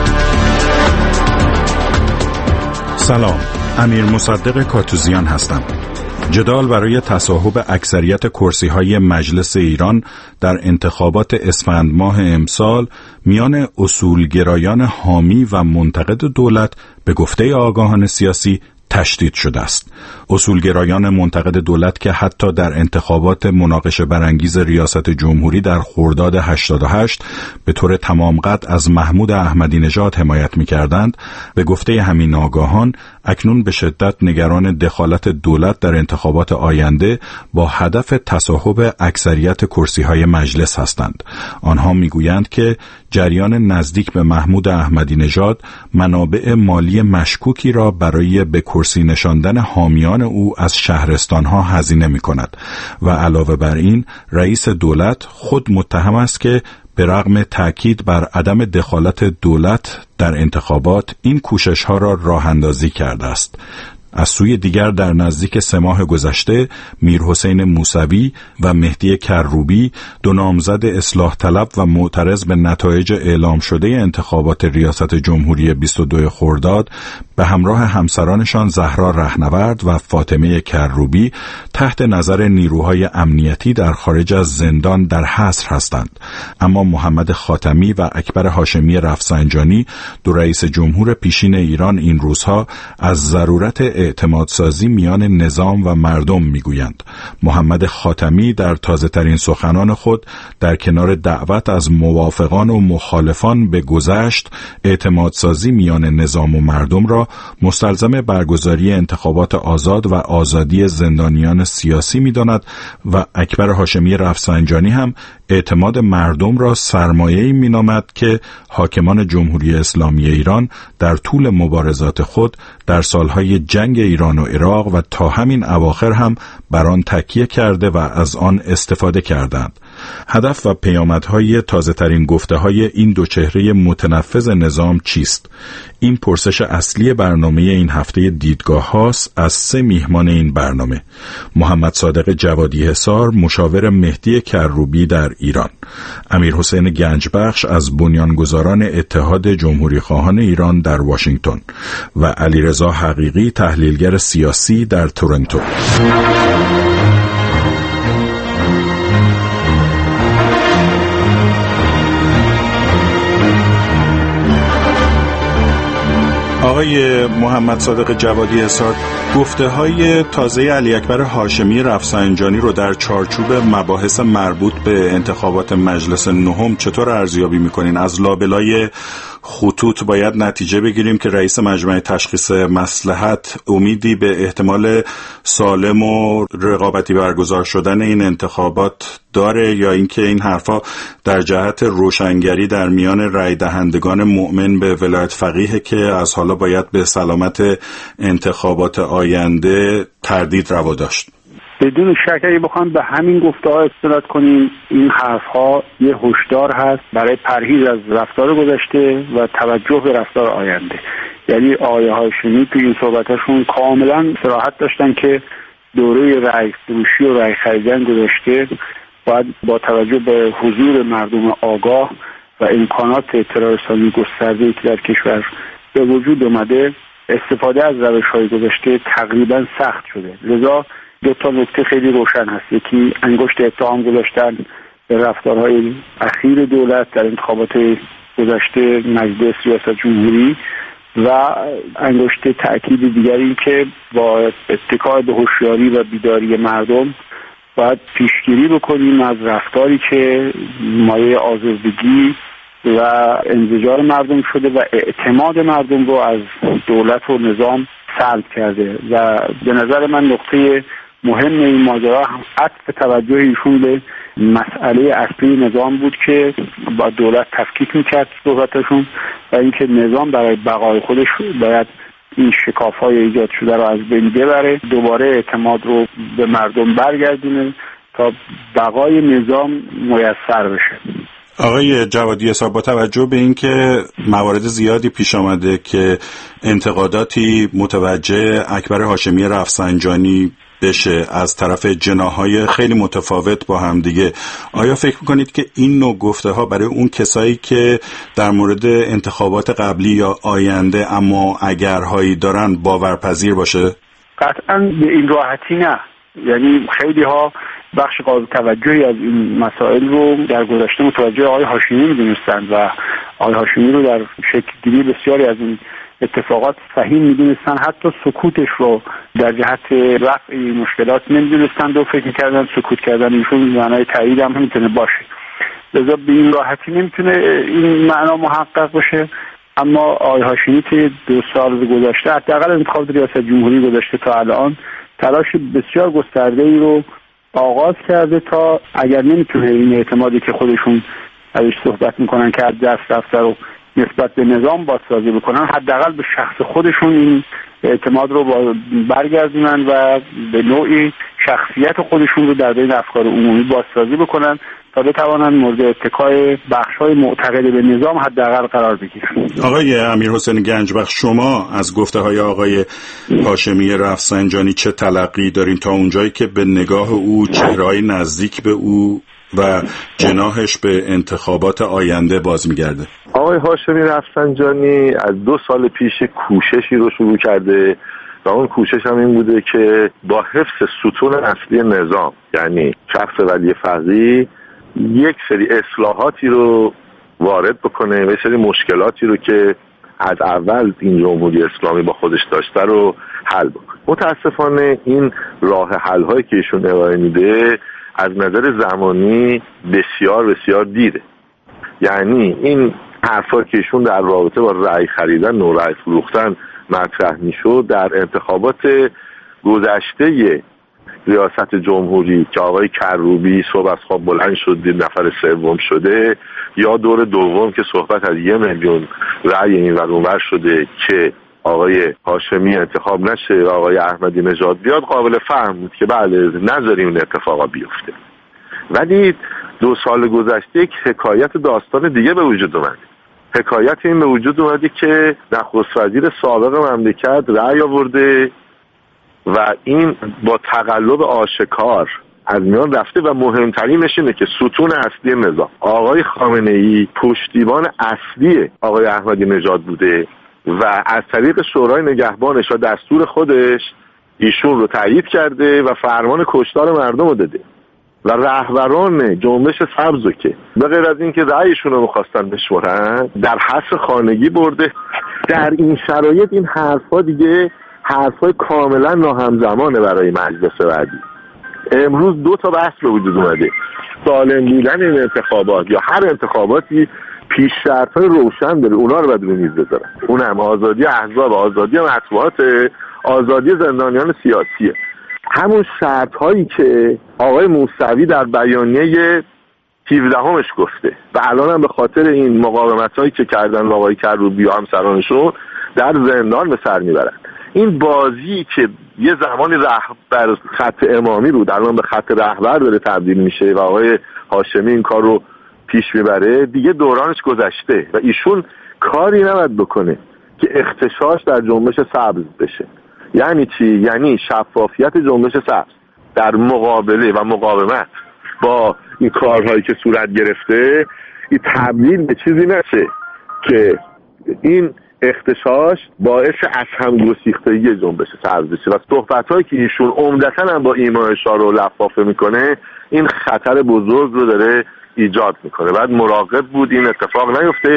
سلام، امیر مصدق کاتوزیان هستم. جدال برای تصاحب اکثریت کرسی‌های مجلس ایران در انتخابات اسفند ماه امسال میان اصولگرایان حامی و منتقد دولت به گفته آگاهان سیاسی تشدید شده است. اصولگرایان منتقد دولت که حتی در انتخابات مناقشه برانگیز ریاست جمهوری در خرداد 88 به طور تمام قد از محمود احمدی نژاد حمایت می‌کردند، به گفته همین آگاهان اکنون به شدت نگران دخالت دولت در انتخابات آینده با هدف تصاحب اکثریت کرسی‌های مجلس هستند. آنها می‌گویند که جریان نزدیک به محمود احمدی نژاد منابع مالی مشکوکی را برای به کرسی نشاندن حامیان او از شهرستانها هزینه می‌کند و علاوه بر این رئیس دولت خود متهم است که به رغم تأکید بر عدم دخالت دولت در انتخابات این کوشش‌ها را راه‌اندازی کرده است. از سوی دیگر در نزدیک 3 ماه گذشته میرحسین موسوی و مهدی کروبی، 2 نامزد اصلاح طلب و معترض به نتایج اعلام شده انتخابات ریاست جمهوری 22 خرداد، به همراه همسرانشان زهرا رهنورد و فاطمه کروبی تحت نظر نیروهای امنیتی در خارج از زندان در حصر هستند. اما محمد خاتمی و اکبر هاشمی رفسنجانی، 2 رئیس جمهور پیشین ایران، این روزها از ضرورت اعتمادسازی میان نظام و مردم میگویند. محمد خاتمی در تازه ترین سخنان خود در کنار دعوت از موافقان و مخالفان به گذشت، اعتمادسازی میان نظام و مردم را مستلزم برگزاری انتخابات آزاد و آزادی زندانیان سیاسی می‌داند و اکبر هاشمی رفسنجانی هم اعتماد مردم را سرمایه‌ای می‌نامد که حاکمان جمهوری اسلامی ایران در طول مبارزات خود در سالهای جنگ ایران و عراق و تا همین اواخر هم بر آن تکیه کرده و از آن استفاده کردند. هدف و پیامدهای تازه‌ترین گفته‌های این 2 چهره متنفذ نظام چیست؟ این پرسش اصلی برنامه این هفته دیدگاه هاست از 3 میهمان این برنامه: محمد صادق جوادی حصار، مشاور مهدی کروبی در ایران، امیر حسین گنجبخش از بنیانگذاران اتحاد جمهوری خواهان ایران در واشنگتن و علیرضا حقیقی، تحلیلگر سیاسی در تورنتو. آقای محمد صادق جوادی حصار، گفته‌های تازه علی اکبر هاشمی رفسنجانی رو در چارچوب مباحث مربوط به انتخابات مجلس نهم چطور ارزیابی می‌کنین؟ از لابلای خطوط باید نتیجه بگیریم که رئیس مجمع تشخیص مصلحت امیدی به احتمال سالم و رقابتی برگزار شدن این انتخابات داره، یا اینکه این حرفا در جهت روشنگری در میان رای دهندگان مؤمن به ولایت فقیه که از حالا باید به سلامت انتخابات آینده تردید روا داشت؟ بدون شک اگه بخوام به همین گفته‌ها استناد کنیم، این حرف‌ها یه هشدار هست برای پرهیز از رفتار گذشته و توجه به رفتار آینده. یعنی آقای هاشمی تو این صحبتاشون کاملا صراحت داشتن که دوره رأی فروشی و رأی خریدن گذشته باید با توجه به حضور مردم آگاه و امکانات اطلاع رسانی گسترده‌ای که در کشور به وجود اومده، استفاده از روش‌های گذشته تقریبا سخت شده. لذا 2 نکته خیلی روشن هست. یکی انگشت اتهام گذاشتن به رفتارهای اخیر دولت در انتخابات گذشته مجلس ریاست جمهوری و انگشت تأکید دیگری این که با اتکا به هوشیاری و بیداری مردم باید پیشگیری بکنیم از رفتاری که مایه آزردگی و انزجار مردم شده و اعتماد مردم رو از دولت و نظام سلب کرده و به نظر من نقطه مهم این ماجرا هم عطف توجه ایشون به مسئله اصلی نظام بود که با دولت تفکیک میکرد صحبتشون و اینکه نظام برای بقای خودش باید این شکاف‌های ایجاد شده رو از بین ببره، دوباره اعتماد رو به مردم برگردونه تا بقای نظام میسر بشه. آقای جوادی حساب، با توجه به اینکه موارد زیادی پیش آمده که انتقاداتی متوجه اکبر هاشمی رفسنجانی بشه از طرف جناح‌های خیلی متفاوت با هم دیگه، آیا فکر میکنید که این نوع گفته ها برای اون کسایی که در مورد انتخابات قبلی یا آینده اما اگرهایی دارن باورپذیر باشه؟ قطعا به این راحتی نه. یعنی خیلی ها بخش قابل توجهی از این مسائل رو در گذشته متوجه آقای هاشمی می‌دونستند و آقای هاشمی رو در شکل‌گیری بسیاری از این اتفاقات فهیم می‌دونستند، حتی سکوتش رو در جهت رفع این مشکلات نمی‌دونستند و فکر می‌کردن سکوت کردن ایشون معنای تایید هم میتونه باشه. لذا به این راحتی نمیتونه این معنا محقق باشه. اما آقای هاشمی که 2 سال گذشته، حداقل انتخابات ریاست جمهوری گذشته تا الان، تلاش بسیار گسترده‌ای رو آغاز کرده تا اگر نمیتونه این اعتمادی که خودشون ازش صحبت میکنن که از دست رفته رو نسبت به نظام بازسازی بکنن، حداقل به شخص خودشون این اعتماد رو برگردونن و به نوعی شخصیت خودشون رو در بین افکار عمومی بازسازی بکنن تا بتوانن مورد اتکای بخش‌های معتقد به نظام حداقل قرار بگیرن. آقای امیرحسین گنجبخش، شما از گفته‌های آقای هاشمی رفسنجانی چه تلقی دارین تا اونجایی که به نگاه او چهره‌های نزدیک به او و جناحش به انتخابات آینده باز می‌گرده؟ آقای هاشمی رفسنجانی از 2 سال پیش کوششی رو شروع کرده و اون کوشش هم این بوده که با حفظ ستون اصلی نظام، یعنی شخص ولی فقیه، یک سری اصلاحاتی رو وارد بکنه و یک سری مشکلاتی رو که از اول این جمهوری اسلامی با خودش داشته رو حل بکنه. متاسفانه این راه حل هایی که ایشون ارائه میده از نظر زمانی بسیار بسیار دیره. یعنی این حرفا که ایشون در رابطه با رأی خریدن و رأی فروختن مطرح میشد در انتخابات گذشته ریاست جمهوری که آقای کروبی صبح از خواب بلند شد نفر سوم شده، یا دور دوم که صحبت از 1 میلیون رأی این ور اونور شده که آقای هاشمی انتخاب نشه و آقای احمدی نژاد بیاد، قابل فهم بود که بله نذاریم این اتفاقا بیفته. ولی 2 سال گذشته یک حکایت داستان دیگه به وجود اومد. حکایت این به وجود اومده که نخست وزیر سابق مملکت رأی آورده و این با تقلب آشکار از میان رفته و مهمترینش اینه که ستون اصلی نظام آقای خامنه‌ای پشتیبان اصلی آقای احمدی نژاد بوده و از طریق شورای نگهبانش و دستور خودش ایشون رو تایید کرده و فرمان کشتار مردم رو داده و رهبران جنبش سبز رو که به غیر از این که رأیشون رو می‌خواستن بشمرن در حصر خانگی برده. در این شرایط این حرفا دیگه حرفای کاملا ناهمزمانه برای مجلس بعدی. امروز 2 تا بحث به وجود اومده: سالم بودن این انتخابات یا هر انتخاباتی پیش شرط‌های روشن داره، اونا رو باید روی میز بذارن. اونم آزادی احزاب، آزادی مطبوعات، آزادی زندانیان سیاسیه. همون شرط‌هایی که آقای موسوی در بیانیه 17مش گفته و الان هم به خاطر این مقاومت‌هایی که کردن آقای کروبی و همسرانشون در زندان به سر میبرن. این بازی که یه زمانی رهبر خط امامی بود الان به خط رهبر داره تبدیل میشه و آقای هاشمی این کار رو پیش میبره، دیگه دورانش گذشته و ایشون کاری نباید بکنه که اختشاش در جنبش سبز بشه. یعنی چی؟ یعنی شفافیت جنبش سبز در مقابله و مقاومت با این کارهایی که صورت گرفته این تبدیل به چیزی نشه که این اختشاش باعث از هم گسیختگی جنبش سبز بشه و صحبت‌هایی که ایشون عمدتاً هم با ایما اشاره و لفافه میکنه این خطر بزرگ رو داره ایجاد میکنه. بعد مراقب بود این اتفاق نیفته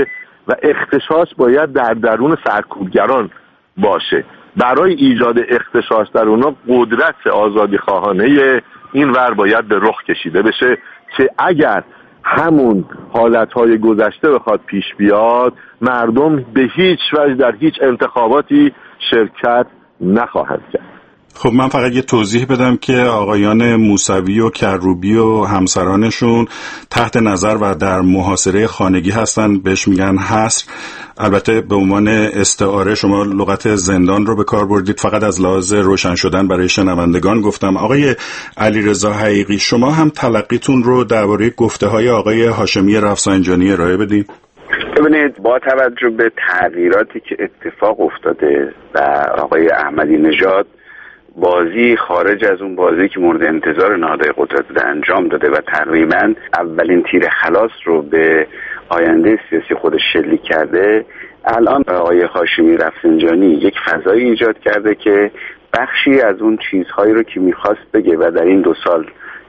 و اغتشاش باید در درون سرکوبگران باشه. برای ایجاد اغتشاش در اونا قدرت آزادی خواهانه این ور باید به رخ کشیده بشه که اگر همون حالتهای گذشته بخواد پیش بیاد، مردم به هیچ وجه در هیچ انتخاباتی شرکت نخواهند کرد. خب من فقط یه توضیح بدم که آقایان موسوی و کروبی و همسرانشون تحت نظر و در محاصره خانگی هستن، بهش میگن حصر. البته به عنوان استعاره شما لغت زندان رو به کار بردید، فقط از لحاظ روشن شدن برای شنوندگان گفتم. آقای علیرضا حقیقی، شما هم تلقیتون رو درباره گفته‌های آقای هاشمی رفسنجانی ارائه بدین. ببینید، با توجه به تغییراتی که اتفاق افتاده و آقای احمدی نژاد بازی خارج از اون بازی که مورد انتظار نهادهای قدرت بوده انجام داده و تقریبا اولین تیر خلاص رو به آینده سیاسی خودش شلیک کرده، الان آقای هاشمی رفسنجانی یک فضایی ایجاد کرده که بخشی از اون چیزهایی رو که میخواست بگه و در این 2 سال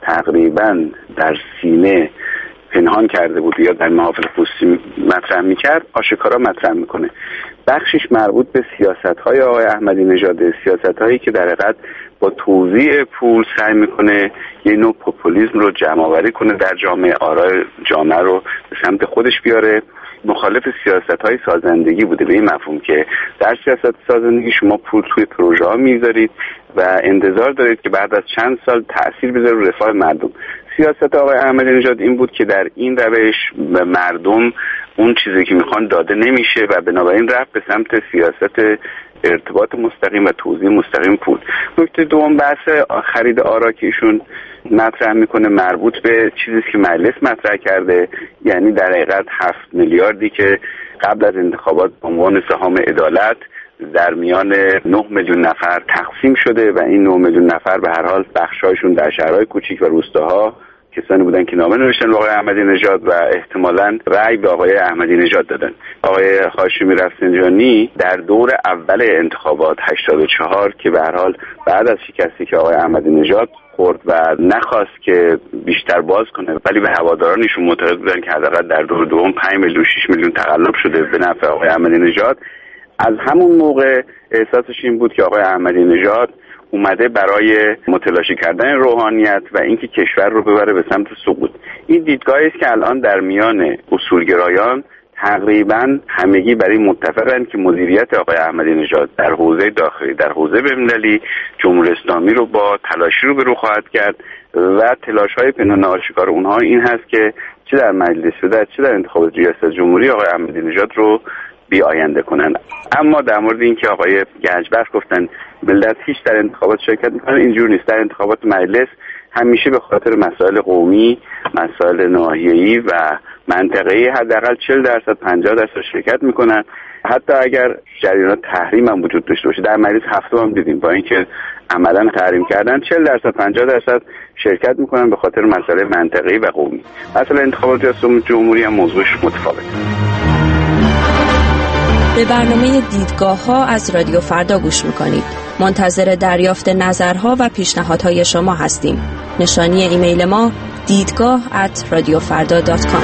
تقریبا در سینه پنهان کرده بود یا در محافل خصوصی مطرح میکرد، آشکارا مطرح میکنه. بخشش مربوط به سیاست‌های آقای احمدی نژاد، سیاست‌هایی که در حقیقت با توزیع پول سعی میکنه یه نوع پوپولیسم رو جمع‌آوری کنه در جامعه، آرای جامعه رو به سمت خودش بیاره. مخالف سیاست‌های سازندگی بوده، به این مفهوم که در سیاست سازندگی شما پول توی پروژه‌ها میذارید و انتظار دارید که بعد از چند سال تأثیر بذاره رو رفاه مردم. سیاست آقای احمدی نژاد این بود که در این روش به مردم اون چیزی که میخوان داده نمیشه و بنابراین رفت به سمت سیاست ارتباط مستقیم و توزیع مستقیم پول. نکته دوم بحث خرید آرا که ایشون مطرح میکنه مربوط به چیزی که مجلس مطرح کرده، یعنی در حقیقت 7 میلیاردی که قبل از انتخابات به عنوان سهام عدالت در میان 9 میلیون نفر تقسیم شده و این 9 میلیون نفر به هر حال بخشایشون در شهرهای کوچیک و روستاها کسانی بودن که نامه نوشتن به آقای احمدی نژاد و احتمالاً رأی به آقای احمدی نژاد دادن. آقای هاشمی رفسنجانی در دور اول انتخابات 84 که به هر حال بعد از شکستی که آقای احمدی نژاد خورد و نخواست که بیشتر باز کنه، ولی به هوادارانشون معتقد بودن که حداقل در دور دوم 5 میلیون 6 میلیون تقلب شده به نفع آقای احمدی نژاد. از همون موقع احساسش این بود که آقای احمدی نژاد اومده برای متلاشی کردن روحانیت و اینکه کشور رو ببره به سمت سقوط. این دیدگاهی است که الان در میان اصولگرایان تقریبا همگی برای متفقن که مدیریت آقای احمدی نژاد در حوزه داخلی، در حوزه بین‌المللی جمهوری اسلامی رو با تلاشی رو به رو خواهد کرد و تلاش‌های پنهان آشکار اونها این هست که چه در مجلس و چه در انتخابات ریاست جمهوری آقای احمدی نژاد رو بی آینده کنن. اما در مورد اینکه آقای گنجبخش گفتن ملت هیچ در انتخابات شرکت میکنن، اینجور نیست. در انتخابات مجلس همیشه به خاطر مسائل قومی، مسائل ناحیه‌ای و منطقه‌ای حداقل 40% 50% شرکت میکنن. حتی اگر جریانات تحریم هم وجود داشته باشه، در مجلس هفته هم دیدیم با اینکه عملاً تحریم کردن 40% 50% شرکت میکنن به خاطر مسائل منطقه‌ای و قومی. مثلا انتخابات ریاست جمهوری هم موضوعش متفاوته. به برنامه دیدگاه‌ها از رادیو فردا گوش می‌کنید. منتظر دریافت نظرها و پیشنهادهای شما هستیم. نشانی ایمیل ما دیدگاه@radiofarda.com.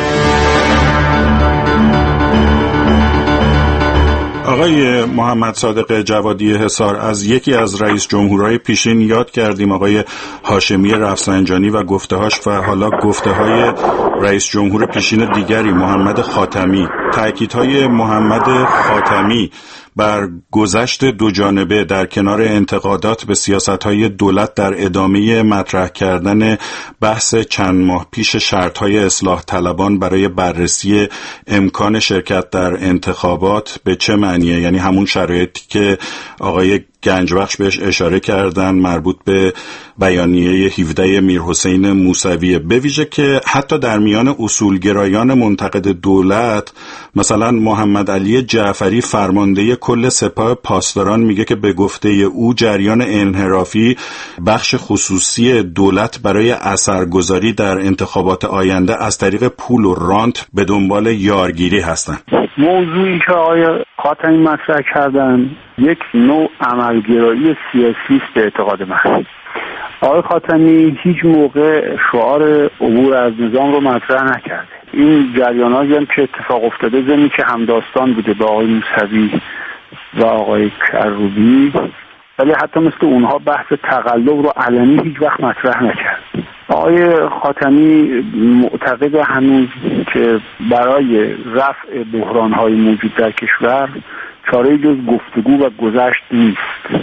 آقای محمد صادق جوادی حصار، از یکی از رئیس جمهورهای پیشین یاد کردیم، آقای هاشمی رفسنجانی و گفته‌هاش و حالا گفته‌های رئیس جمهور پیشین دیگری محمد خاتمی. تأکیدهای محمد خاتمی بر گذشت دو جانبه در کنار انتقادات به سیاست‌های دولت در ادامه مطرح کردن بحث چند ماه پیش شرط‌های اصلاح طلبان برای بررسی امکان شرکت در انتخابات به چه معنیه؟ یعنی همون شرایطی که آقای گنجبخش بهش اشاره کردن مربوط به بیانیه 17 میرحسین موسوی، به ویژه که حتی در میان اصولگرایان منتقد دولت مثلا محمد علی جعفری فرمانده کل سپاه پاسداران میگه که به گفته او جریان انحرافی بخش خصوصی دولت برای اثرگذاری در انتخابات آینده از طریق پول و رانت به دنبال یارگیری هستند. موضوعی که آقای خاتمی مطرح کردن یک نوع عملگرایی سیاسی است به اعتقاد من. آقای خاتمی هیچ موقع شعار عبور از نظام رو مطرح نکرده. این جریاناتی هم که اتفاق افتاده زمین که همداستان بوده با آقای موسوی و آقای کروبی، ولی حتی مثل اونها بحث تقلب رو علنی هیچ وقت مطرح نکرد. آقای خاتمی معتقد هنوز که برای رفع بحران‌های موجود در کشور چاره جز گفتگو و گذشت نیست.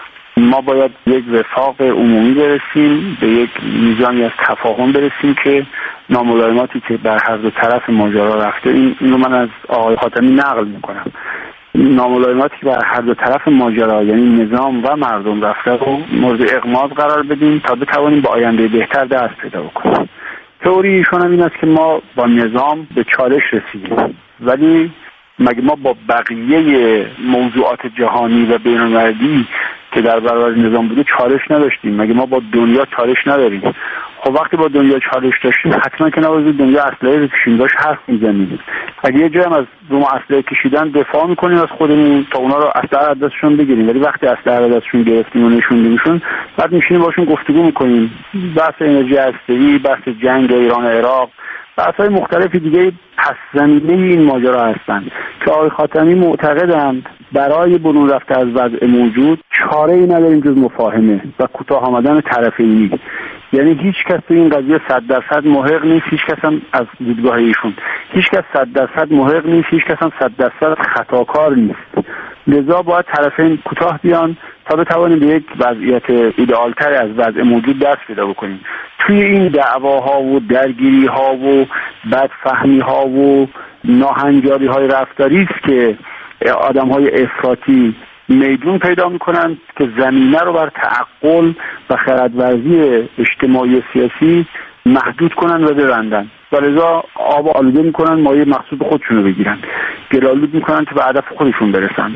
ما باید یک وفاق عمومی برسیم، به یک میزانی از تفاهم برسیم که ناملایماتی که بر هر دو طرف ماجرا رفته، این رو من از آقای خاتمی نقل میکنم، ناملایماتی که بر هر دو طرف ماجرا یعنی نظام و مردم رفته رو مورد اغماض قرار بدیم تا بتوانیم به آینده بهتر دست پیدا بکنیم. تئوری ایشون هم این است که ما با نظام به چالش رسیدیم، ولی مگه ما با بقیه موضوعات جهانی و بین‌المللی که در برابر نظام بوده چالش نداشتیم؟ مگه ما با دنیا چالش نداریم؟ خب وقتی با دنیا چالش داشتیم حتما که نباید دنیا اسلحه بکشیم، داشت حرف میزنیم. اگه یه جایی هم از روم اسلحه کشیدن دفاع میکنیم از خودمون تا اونا رو اسلحه از دستشون بگیریم، ولی وقتی اسلحه از دستشون گرفتیم و نشوندیمشون بعد میشینیم باشون گفتگو میکنیم. بحث انرژی هسته‌ای، بحث جنگ ایران و عراق، بحث‌های مختلفی دیگه پس زمینه این ماجرا هستند که آقای خاتمی معتقدند برای برون رفته از وضع موجود چاره‌ای نداریم جز مفاهمه و کوتاه آمدن طرفینی. یعنی هیچ کس تو این قضیه 100% محق نیست، هیچ کس هم از دیدگاه ایشون هیچ کس 100% محق نیست، هیچ کس هم 100% خطاکار نیست. لذا باید طرفین کوتاه بیان تا بتوانیم به یک وضعیت ایدئالتر از وضع موجود دست پیدا بکنیم. توی این دعواها و درگیری‌ها و بدفهمی‌ها و ناهنجاری‌های رفتاری است که آدم‌های افراطی میدون پیدا میکنن که زمینه رو بر تعقل و خردورزی اجتماعی و سیاسی محدود کنن و ببندن و لذا آب آلوده میکنن مایه مقصود خودشون رو بگیرن، گلالود میکنن که به هدف خودشون برسن.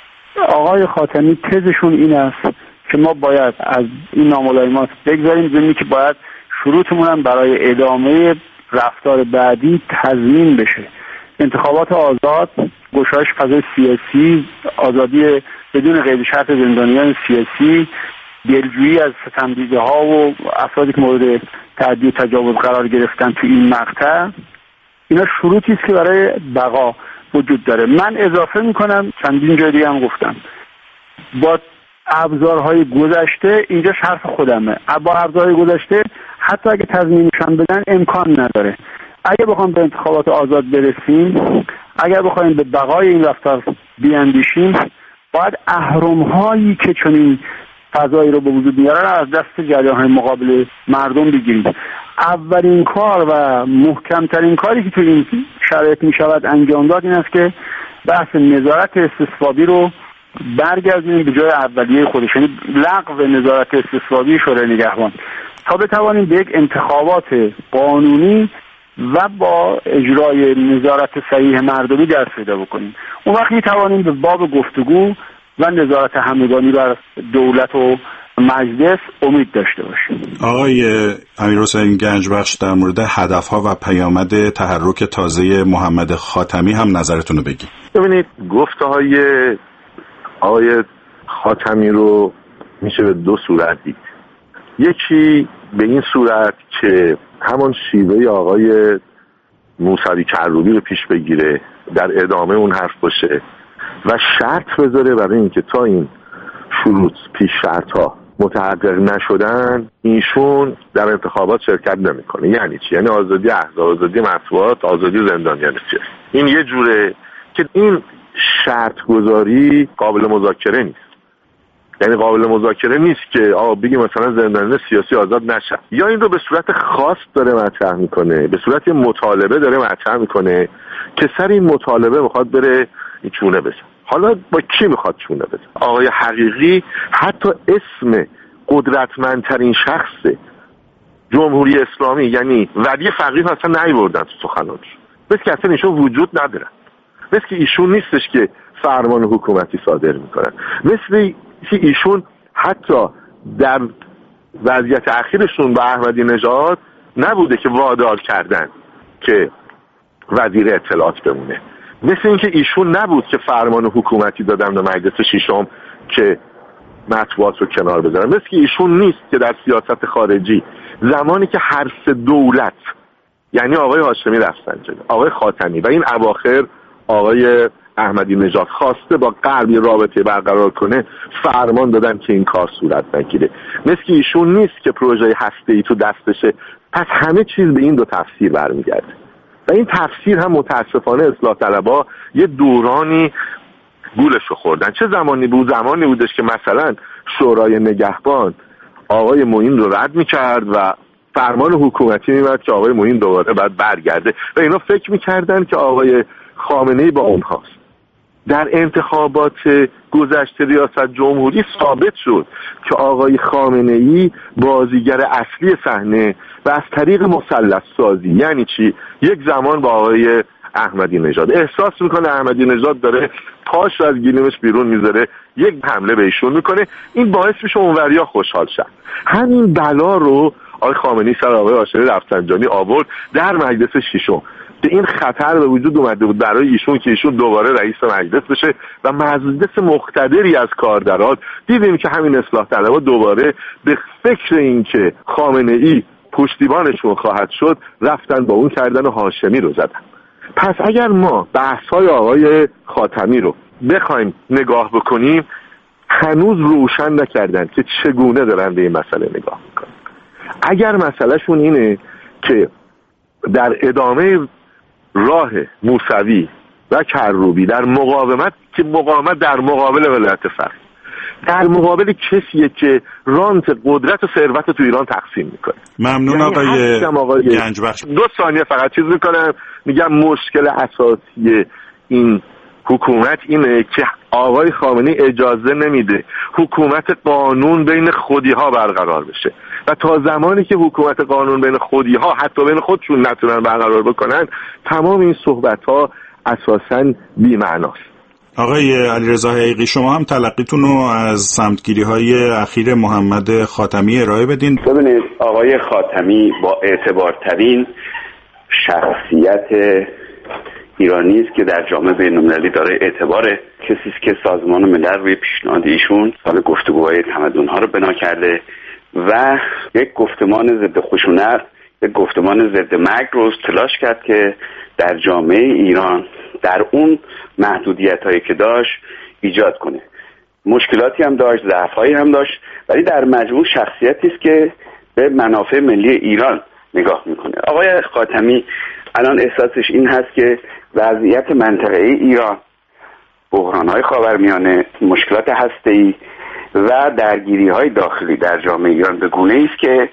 آقای خاتمی تزشون این است که ما باید از این ناملایمات بگذاریم، زمینی که باید شروطمون هم برای ادامه رفتار بعدی تضمین بشه. انتخابات آزاد، گشایش فضای سیاسی، آزادی بدون قید شرط زندانیان سیاسی، دلجویی از ستمدیده‌ها و افرادی که مورد تعدی و تجاوز قرار گرفتن تو این مقطع، اینا شروطی است که برای بقا وجود داره. من اضافه میکنم، چندین جای دیگه هم گفتم، با ابزارهای گذشته، اینجاش حرف خودمه، با ابزارهای گذشته حتی اگه تضمینشان بدن امکان نداره. اگه بخوام به انتخابات آزاد برسیم، اگر بخوایم به بقای این رفتار بیاندیشیم، باید اهرم‌هایی که چنین فضایی رو به وجود میارن از دست جریان‌های مقابل مردم بگیریم. اولین کار و محکمترین کاری که تو این شرایط میشود انجام داد این است که بحث نظارت استصوابی رو برگردونیم به جای اولیه خودش، یعنی لغو نظارت استصوابی شورای نگهبان، تا بتوانیم به یک انتخابات قانونی و با اجرای نظارت صحیح مردمی دست پیدا بکنیم. اون وقت میتوانیم به باب گفتگو و نظارت همگانی بر دولت و مجلس امید داشته باشیم. آقای امیرحسین گنجبخش، در مورد هدفها و پیامد تحرک تازه محمد خاتمی هم نظرتون رو بگید. ببینید، گفته های آقای خاتمی رو میشه به دو صورت دید. یکی به این صورت که همون شیوه آقای موسوی کروبی رو پیش بگیره، در ادامه اون حرف باشه و شرط بذاره برای اینکه تا این شروط پیش شرط ها متحقق نشدن ایشون در انتخابات شرکت نمیکنه. یعنی چی؟ یعنی آزادی احزاب، آزادی مطبوعات، آزادی زندانیان سیاسی. این یه جوره که این شرط گذاری قابل مذاکره نیست. یعنی قابل مذاکره نیست که بگیم مثلا زندانیان سیاسی آزاد نشن. یا این رو به صورت خاص داره مطرح میکنه، به صورت مطالبه داره مطرح میکنه که سر این مطالبه میخواد بره این چونه بزن. حالا با کی میخواد چونه بزن؟ آقای حقیقی حتی اسم قدرتمندترین شخص جمهوری اسلامی یعنی ولی فقیه اصلا نیاوردن تو سخنانش. مثل که اصلا ایشون وجود ندارن، مثل که ایشون نیستش که فرمان حکومتی صادر میکنن، مثل که ایشون حتی در وضعیت اخیرشون با احمدی نژاد نبوده که وادار کردن که وزیر اطلاعات بمونه، مثل اینکه ایشون نبود که فرمان حکومتی دادن به مجلس ششم که مطبوعات رو کنار بذارن، مثل که ایشون نیست که در سیاست خارجی زمانی که هر سه دولت یعنی آقای هاشمی رفسنجانی، آقای خاتمی و این اواخر آقای احمدی نژاد خواسته با غرب رابطه برقرار کنه، فرمان دادن که این کار صورت نگیره. مثل ایشون نیست که پروژه هسته‌ای تو دستشه. پس همه چیز به این دو تفسیر برمیگرده و این تفسیر هم متاسفانه اصلاح طلبها یه دورانی گولشو خوردن. چه زمانی بود؟ زمانی بودش که مثلا شورای نگهبان آقای معین رو رد میکرد و فرمان حکومتی میاد که آقای معین دوباره باید برگرده و اینا فکر میکردن که آقای خامنه‌ای با اونهاست. در انتخابات گذشته ریاست جمهوری ثابت شد که آقای خامنه‌ای بازیگر اصلی صحنه و از طریق مثلث سازی، یعنی چی؟ یک زمان با آقای احمدی نژاد احساس میکنه احمدی نژاد داره پاش رو از گلیمش بیرون میذاره، یک حمله به ایشون میکنه، این باعث میشه اونوریا خوشحال شن. همین بلا رو آقای خامنه‌ای سر آقای هاشمی رفسنجانی آورد در مجلس ششم. به این خطر به وجود اومده بود برای ایشون که ایشون دوباره رئیس مجلس بشه و مجلس مقتدری از کارگران. دیدیم که همین اصلاح طلبها دوباره به فکر این که خامنه‌ای پشتیبانشون خواهد شد رفتن با اون کردن و هاشمی رو زدن. پس اگر ما بحث‌های آقای خاتمی رو بخوایم نگاه بکنیم، هنوز روشن نکردن که چگونه دارن به این مسئله نگاه میکنن. اگر مسئلهشون اینه که در ادامه راه موسوی و کروبی در مقاومت، که مقاومت در مقابل ولایت فقیه، در مقابل کسیه که رانت قدرت و ثروت تو ایران تقسیم میکنه. ممنون یعنی آقای گنجبخش. 2 ثانیه فقط چیز میکنم، میگم مشکل اساسی این حکومت اینه که آقای خامنه‌ای اجازه نمیده حکومت قانون بین خودی‌ها برقرار بشه و تا زمانی که حکومت قانون بین خودی‌ها حتی بین خودشون نتونن برقرار بکنن، تمام این صحبت‌ها اساساً بی‌معناست. آقای علیرضا حقیقی، شما هم تلقیتون رو از سمتگیری‌های اخیر محمد خاتمی ارائه بدین. ببینید آقای خاتمی با اعتبارترین شخصیت ایرانی است که در جامعه بین‌المللی داره اعتبار، کسی است که سازمان ملل روی پیشنهاد ایشون سال گفتگوهای تمدن‌ها رو بنا کرده و یک گفتمان ضد خشونت، یک گفتمان ضد مرگ رو تلاش کرد که در جامعه ایران در اون محدودیت‌هایی که داشت ایجاد کنه. مشکلاتی هم داشت، ضعف‌هایی هم داشت، ولی در مجموع شخصیتی است که به منافع ملی ایران نگاه میکنه. آقای خاتمی الان احساسش این هست که وضعیت منطقه‌ای ایران، بحران‌های خاورمیانه، مشکلات هسته‌ای و درگیری‌های داخلی در جامعه ایران به گونه‌ای است که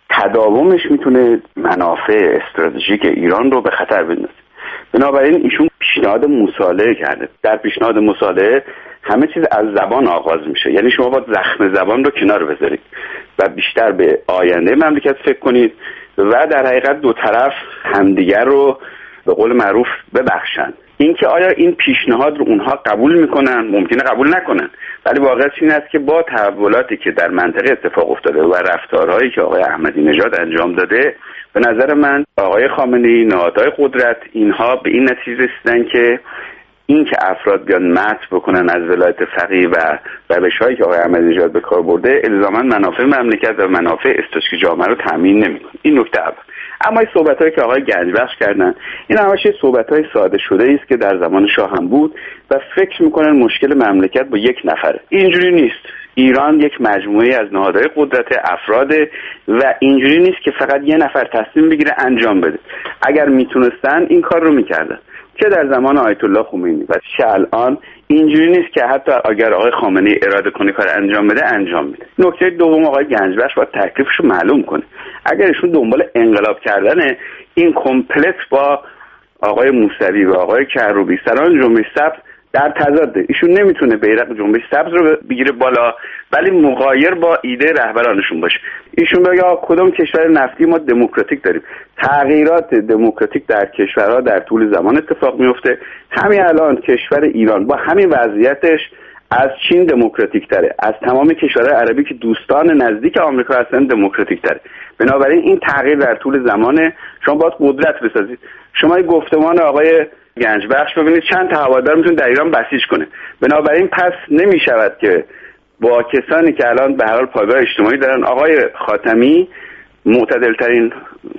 تداومش میتونه منافع استراتژیک ایران رو به خطر بندازه. بنابراین ایشون پیشنهاد مصالحه کرده. در پیشنهاد مصالحه همه چیز از زبان آغاز میشه، یعنی شما باید زخم زبان رو کنار بذارید و بیشتر به آینده مملکت فکر کنید و در حقیقت دو طرف همدیگر رو به قول معروف ببخشن. اینکه آیا این پیشنهاد رو اونها قبول میکنن، ممکنه قبول نکنن، ولی واقعیت این است که با تحولاتی که در منطقه اتفاق افتاده و رفتارهایی که آقای احمدی نژاد انجام داده، به نظر من آقای خامنه‌ای، نهادهای قدرت، اینها به این نتیجه رسیدن که این که افراد بیان مطع بکنن از ولایت فقیه و روش‌هایی که آقای احمدی نژاد به کار برده، الزاما منافع مملکت و منافع استراتژیک جامعه رو تامین نمی‌کنه. این نکته اول. اما این صحبت‌هایی که آقای گنجبخش کردن، این همش صحبت‌های ساده شده است که در زمان شاه هم بود و فکر می‌کنن مشکل مملکت با یک نفره. اینجوری نیست. ایران یک مجموعه از نهادهای قدرت، افراد و اینجوری نیست که فقط یه نفر تصمیم بگیره انجام بده. اگر میتونستن این کار رو میکردن، چه در زمان آیت الله خمینی و چه الان. اینجوری نیست که حتی اگر آقای خامنه‌ای اراده کنه کار انجام بده انجام میده. نکته دوم، آقای گنجبخش باید تکلیفش رو معلوم کنه. اگر ایشون دنبال انقلاب کردنه، این کمپلت با آقای موسوی و آقای کروبی سران جنبش سبز در تضاده. ایشون نمیتونه بیرق جنبش سبز رو بگیره بالا ولی مغایر با ایده رهبرانشون باشه. ایشون بگه کدوم کشور نفتی ما دموکراتیک داریم. تغییرات دموکراتیک در کشورها در طول زمان اتفاق میفته. همین الان کشور ایران با همین وضعیتش از چین دموکراتیک تره، از تمام کشورهای عربی که دوستان نزدیک آمریکا هستن دموکراتیک تره. بنابراین این تغییر در طول زمان شما باید قدرت بسازید. شما این گفتمان آقای گنجبخش ببینید چند تا هوادار میتونه در ایران بسیج کنه. بنابراین پس نمیشود که با کسانی که الان به هر حال پایگاه اجتماعی دارن، آقای خاتمی معتدلترین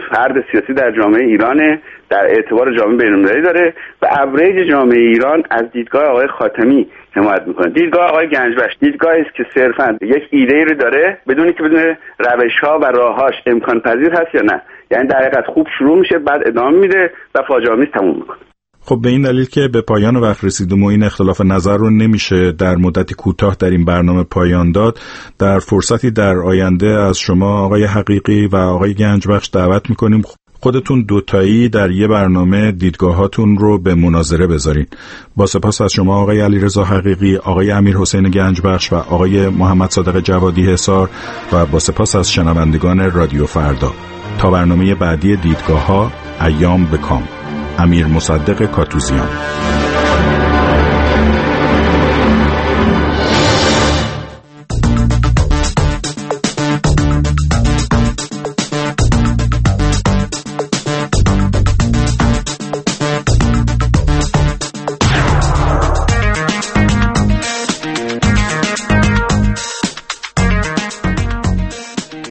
فرد سیاسی در جامعه ایرانه، در اعتبار جامعه بین‌المللی داره و اوریج جامعه ایران از دیدگاه آقای خاتمی حمایت میکنه. دیدگاه آقای گنجبخش دیدگاهی است که صرفاً یک ایده‌ای رو داره بدون که بدون روش‌ها و راه‌هاش امکان پذیر هست یا نه. یعنی در حقیقت خوب شروع میشه، بعد ادامه میده و فاجعه آمیز تموم میکنه. خب به این دلیل که به پایان وقت رسیدیم و این اختلاف نظر رو نمیشه در مدتی کوتاه در این برنامه پایان داد، در فرصتی در آینده از شما آقای حقیقی و آقای گنجبخش دعوت میکنیم خودتون دوتایی در یه برنامه دیدگاهاتون رو به مناظره بذارین. با سپاس از شما آقای علیرضا حقیقی، آقای امیرحسین گنجبخش و آقای محمد صادق جوادی حصار و با سپاس از شنوندگان رادیو فردا. تا برنامه بعدی دیدگاه‌ها، ایام به کام. امیر مصدق کاتوزیان.